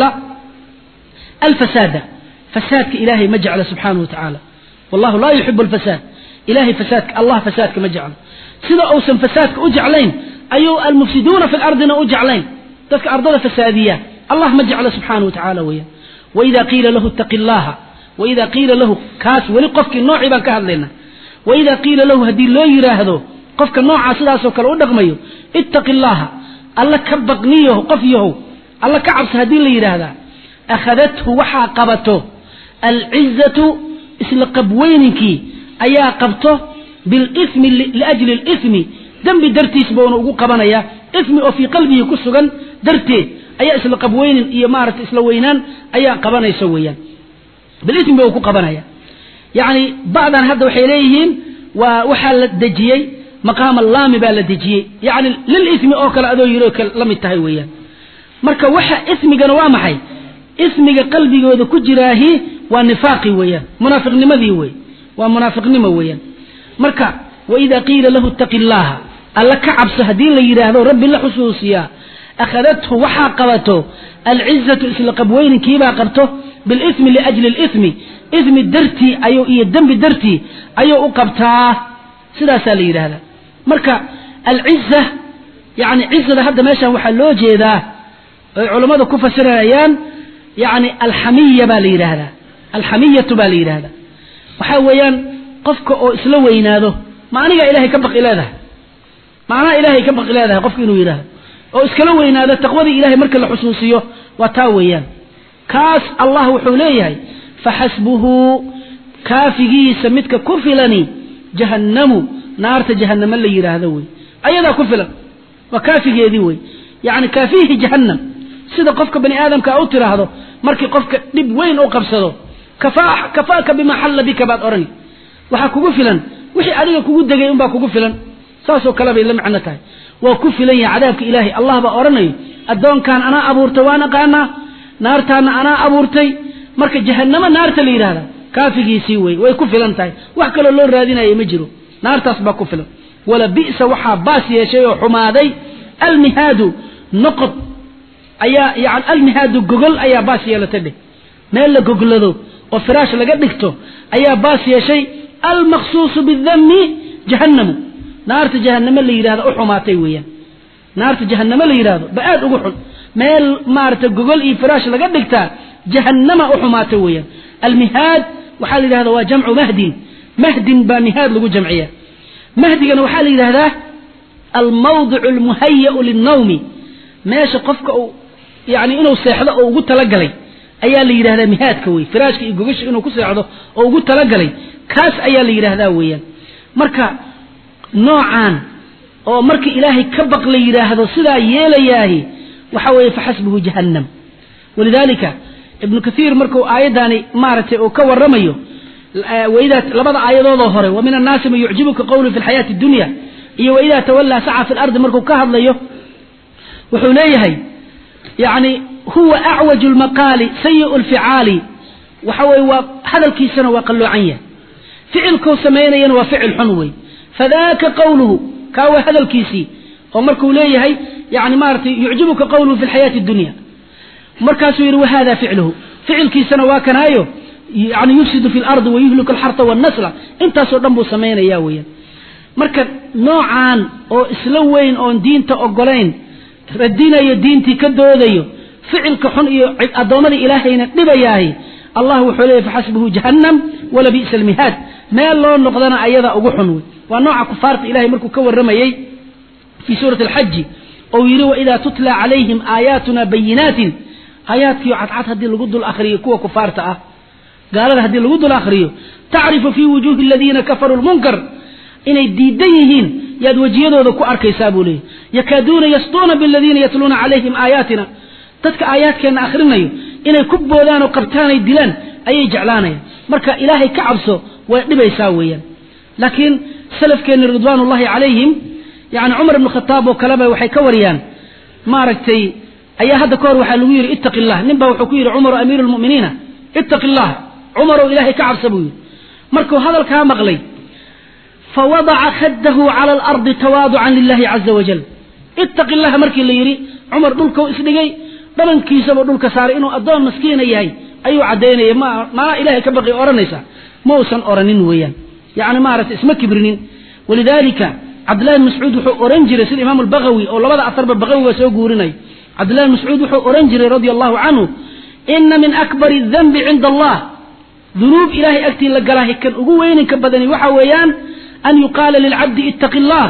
الفساد فسادك إلهي مجعل سبحانه وتعالى والله لا يحب الفساد إلهي فسادك الله فسادك مجعل سلا أوسم فسادك أجعلين أيو المفسدون في الأرض أجعلين تلك أرضنا فسادية الله مجعل سبحانه وتعالى ويا وإذا قيل له اتق الله وإذا قيل له كاس ولقفك النوع بان كهد لنا وإذا قيل له هدي الله يراهدو قفك النوع عصدا سوكال ودقميو اتق الله الله كبقنيه قفيه الله كعبس هدي الله يراهدا أخذته وحاقبته العزة اسل قبوينك أيا قبته بالإثم لأجل الإثم دم بدرتي سبونه وقو قبانيا إثم وفي قلبه كسغا درتي أيا اسل قبوين إيا مارت اسلوينان أيا قبانا يسويا بالإثم بوكو قبانيا يعني بعضا هذا وحيليهن وحال الدجيي مقام اللام بال الدجيي يعني للإثم أوكل أدو يروك لم يتهيويا مركا وحا إثم قنوامحي إثم قلبي وذو كجراهي ونفاقي ويا منافق نمذي وي ومنافق نمويا مركا وإذا قيل له اتق الله الله كعبس هدين ليراهدو رب الله حسوسيا أخذته وحاقبته العزة إسل قبوين كيبا قبته بالإثم لأجل الإثم إثم الدرتي أيو إيه الدم الدرتي أيو أقبتاه سلاسة ليراهدا مركا العزة يعني عزة هذا ماشا وحلو جيدا علماء كفة سريان يعني الحمية باليراهدا الحمية باليراهدا وحاويان قفك أو إسلوين هذا معنى إلهي كبق إلى ذا معنى إلهي كبق إلى ذا قفك إنه يراه أو إسكلوين هذا تقوى إلهي مركز الحسوسية وتاويا كاس الله حوليه فحسبه كافي سمتك كفلني جهنم نار جهنم اللي يرهذوي أيضا كفلا وكافي يذوي يعني كافيه جهنم سيدا قفك بني آدم كأوتر هذا مركي قفك دب وين أو قبصده كفاح كفاك بما حل بك بعد أرني وحكو كفلا وحي عليك كود دقيقين باكو كفلا ساسو كلامي لم عنتاي وكفلا يا عذابك إلهي الله بأرني الدون كان أنا أبورت وأنا قانا نارتان أنا أبورتي مركي جهنم نارت لي هذا كافي يسوي ويكفلا انتاي وحكلوا اللون رادين يمجروا نار تصبح كفلا ولا بئس وحا باس يا شيء حمادي المهاد نقط أيا يعني المهاد جوجل أيا باس يا لتدي ما إلا جوجل ذو وفراش لقد نكتو أيا باس يا شيء المخصوص بالذم جهنم نار جهنم اللي يراد أحماتي ويا نار جهنم اللي يراد بعد أقول مال مارت جوجل إي فراش لقد نكتا جهنم أحماتي ويا المهاد وحال هذا هو جمع مهد مهد بمهاد لقو جمعية مهد كان وحال هذا الموضع المهيئ للنوم ماشي قفك أو يعني إنه سيحضر أو قلت لقلي أيا اللي هذا مهاد كوي فراشك يقوش إنه كسيحضر أو قلت لقلي كاس أيا اللي هذا ويا مركا نوعان أو مركا إلهي كبق لي هذا صدا يلياهي وحاول فحسبه جهنم ولذلك ابن كثير مركو آيداني مارته أو كور رميه وإذا لبضع آيات ظهره ومن الناس من يعجبك قوله في الحياة الدنيا إيه وإذا تولى سعى في الأرض مركو كهض ليه وحوليه يعني هو أعوج المقال سيء الفعال وحوي هذا الكيسان وقلوا عنيه فعل كوسمين وفعل حنوي فذاك قوله كاو هذا الكيسي ومركو ليه يعني مارته يعجبك قوله في الحياة الدنيا مركز يروي هذا فعله فعل كيسان وكنايو يعني يفسد في الأرض ويهلك الحرث والنسل انت سودنبو سمين ياويا مركز نوعان او اسلوين او دينتا اوغولين ردينا يا دينتي كدودايو فعل كحن أدومد إلهينا نبياهي الله وحوله فحسبه جهنم ولا بئس المهاد ما الله نقضنا أيضا أقوحنوي ونوع كفارة إلهي مركو كور رميي في سورة الحج أو يروا إذا تتلى عليهم آياتنا بينات آيات يعطعت هذه الغد الآخرية كوا كفارة قال هذه الغد الآخرية تعرف في وجوه الذين كفروا المنكر إن الديديهين يد وجيده ذكو أركي سابولي يكادون يسطون بالذين يتلون عليهم آياتنا تتك آيات كان آخرنا إن يكبوا ذان وقبتان الدلان أي جعلاني مركا إلهي كعبسه ونبا يساويا لكن سلف كان رضوان الله عليهم يعني عمر بن الخطاب وكلبه وحي كوريان ما ركتي أي هذا كور وحلوير اتق الله نبا وحكير عمر أمير المؤمنين اتق الله عمر إلهي كعبسه مركو هذا الكلام مغلي فوضع خده على الأرض تواضعا لله عز وجل اتق الله مركي اللي يري عمر دولك اسدغي دلن كيسبو دولك سار انو ادون مسكين يحيى ايو عدينيه ما ما الهي كبقي اورنيسا موسن اورنين ويان يعني ما رت اسمه كبرنين ولذلك عبد الله بن مسعود وحو اورنجري سيد امام البغوي او لبدا اثر البغوي سو غوريناي عبد الله بن مسعود وحو اورنجري رضي الله عنه ان من اكبر الذنب عند الله ذنوب الهي اكتي لغلاه كان ugu weyn ka badani waxa weeyaan أن يقال للعبد اتق الله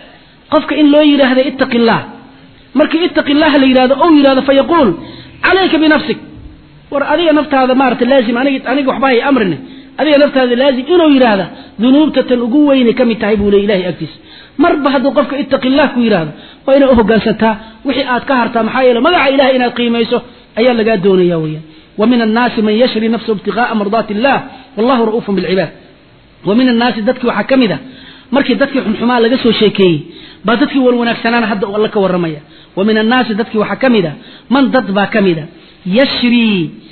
قفك إن لو يرى اتق الله مركي اتق الله اللي يرى أو يرى فيقول عليك بنفسك ورأذي نفت هذا مارت لازم أنا أنا وحباي أمرني أذي نفت هذا لازم إنه يرى هذا ذنوب تتلقوين كم تعبوا لإله أكتس مر بهذا قفك اتق الله ويرى هذا وإن أهو قالستها وحي آتكهرتها محايلة ما دعا إله إن القيمة يسو أيها اللي قاد دوني يويا ومن الناس من يشري نفسه ابتغاء مرضات الله والله رؤوف بالعباد ومن الناس دتك وحكمده markii dadkii xunxumaa laga soo sheekeeyay ba dadkii wal wanaagsanaan hadda wala ka waramaya ومن الناس dadkii waxa kamida man dad ba kamida yashri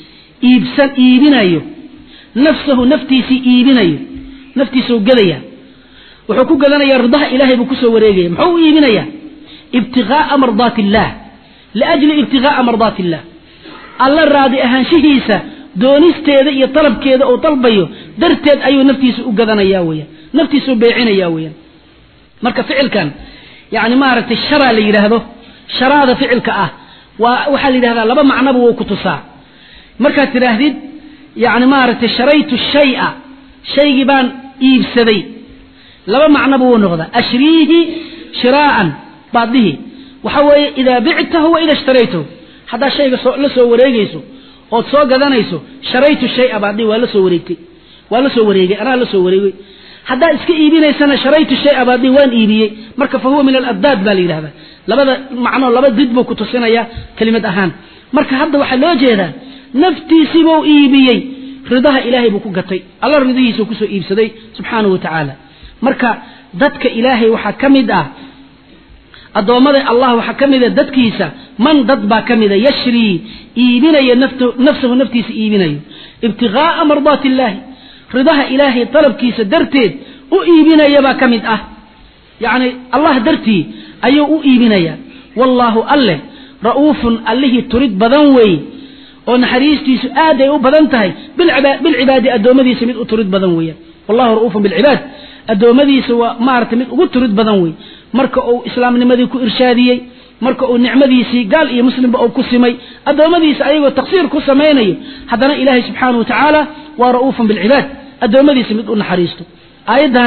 ibsan iibinayo nafsuhu naftiisi iibinayo naftiisu galaya wuxuu ku gadanaya ridaha ilaahay buu ku soo wareegay muxuu iibinaya ibtigaa mardatillah laajli ibtigaa mardatillah alla raadi ahaanshihiisa doonisteeda iyo talabkeeda oo dalbayo darteed ayuu naftiisa u gadanaya weeyaa naftiisu beecinaya weeyaan marka ficilkan yaani ma aragtay shara la yiraahdo sharada ficilka ah waxa la yiraahdaa laba macnaba uu ku tusaa marka tiraahdid yaani ma aragtay sharaytu shay'a shaygi baan iibsaday laba macnaba uu noqda ashrihi shiraan baadihi waxa weeye ida bi'tahu wa ida ishtaraytahu hada shayga la soo wareegayso oo soo gadanayso sharaytu shay'a baadi waa la soo wareegtay waa la soo wareegay ana la soo wareegay هذا إسكي إيبينيسنا شريت الشيء أبادي وان إيبيي مركا فهو من الأبداد بالي هذا لبدا معنى لبدا ضد بو كتوسينا يا كلمة أهان مركا هذا waxa loo jeeda naftiisibo iibiyay ridaha ilaahay buu ku gatay alla ridihiisa ku soo iibsaday subhanahu wa ta'ala marka dadka ilaahay waxa kamid ah adoomada allah waxa kamid ah dadkiisa man dad ba kamid ah yashri iibinaya naftu nafsuhu naftiisa iibinayo ibtigaa mardatillahi ridaha ilaahay talabkiisa darteed u iibinaya ba kamid ah yaani allah dartii ayuu u iibinaya wallahu alle raufun allihi turid badan way oo naxariistiisu aad ay u badan tahay bil bil cibaadi adoomadiisa mid u turid badan way wallahu raufun bil cibaad adoomadiisa waa maartay mid ugu turid badan way marka uu islaamnimadii ku irshaadiyay marka uu nicmadiisii gaal iyo muslimba uu ku simay adoomadiisa ayagoo taqsiir ku sameeynay hadana ilaahay subhanahu wa ta'ala wa raufun bil cibaad adoomadiisa mid u naxariisto aayadan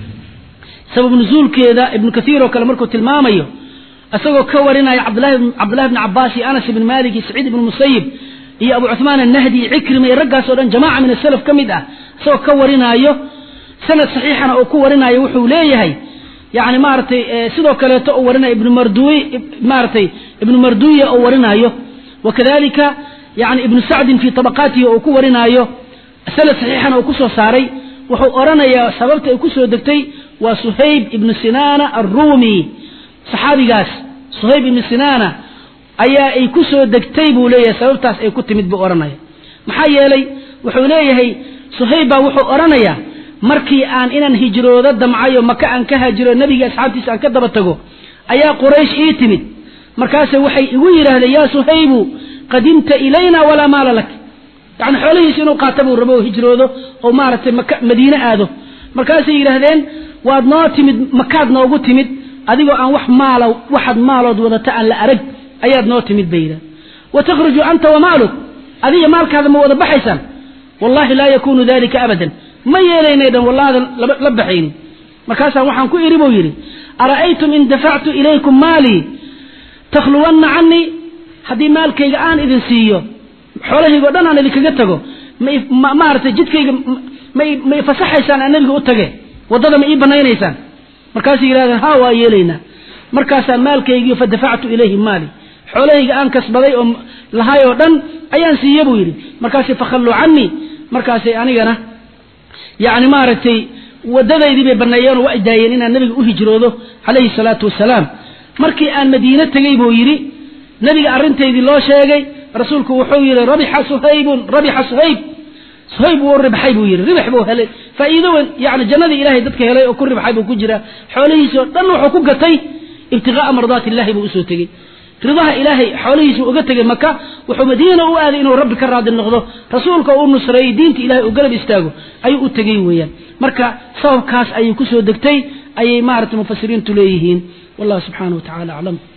sabab nuzuulkeeda ibn kathir oo kale markuu tilmaamayo asagoo ka warinaya abdullah abdullah ibn abbas iyo anas ibn malik iyo sa'id ibn musayyib iyo abu uthman an-nahdi ikrima iyo ragaas oo dhan jamaa min as-salaf kamid ah asagoo ka warinayo sanad saxiixana oo ku warinayo wuxuu leeyahay yaani maartay sidoo kale to warinayo ibn marduwi maartay ibn marduwi oo warinayo wakadalika yaani ibn sa'd fi tabaqatihi oo ku warinayo sanad saxiixana oo ku soo saaray wuxuu oranayaa sababta ay ku soo degtay waa suhayb ibn sinana ar-rumi saxaabigaas suhayb ibn sinana ayaa ay ku soo degtay buu leeyahay sababtaas ay ku timid buu oranaya maxaa yeelay wuxuu leeyahay suhayb baa wuxuu oranayaa markii aan inaan hijroodo damcayo maka aan ka hajiro nabiga asxaabtiisa aan ka daba tago ayaa quraysh ii timid markaas waxay igu yiraahdeen yaa suhayb qadimta ilayna wala maala lak يعني حوليس إنه قاتبوا ربوا هجروا أو مارت مك مدينة هذا مركز يرهدين وادنا تمد مكادنا وجود تمد أديكوا عن وح ماله واحد ماله وده تعال أرج أياد نوت تمد بيدا وتخرج أنت ومالك هذه مالك هذا مو بحيسا والله لا يكون ذلك أبدا ما يلين أيضا والله هذا لبحين مكاسا وحن كو يريبو يري أرأيتم إن دفعت إليكم مالي تخلون عني هذه مالك الآن إذن سيو حوله يقولون أنا اللي كجتكو ما ما أرتجد كي ما ما يفسح إنسان أنا اللي قلتكه وضد ما يبنين إنسان مركز يقولون هوا يلينا مركز مالك يجي فدفعت إليه مالي حوله الآن كسبلي أم لها يودن أيان سيبو يري مركز فخلوا عني مركز أنا أنا يعني ما أرتي ودد يدي بنيان وإدايين النبي أهجروده عليه الصلاة والسلام مركي أن مدينة تجيبو يري نبي أرنتي ذي الله شيء رسولك وحوي ربح صهيب ربح صهيب صهيب وربح حيبو يري ربح بو هلي فإذا يعني جنة إلهي دتك هلي وكل ربح حيبو كجرا حوله سو دنو حقوقتي ابتغاء مرضات الله بوسوتي رضاها إلهي حوله سو وقتي مكة وحمدينه وآذي إنه رب كراد النغضه رسولك ونصري دينت إلهي وقلب استاغو أي أتقي ويا مركا صوب كاس أي كسو دكتي أي مارة مفسرين تليهين والله سبحانه وتعالى أعلم.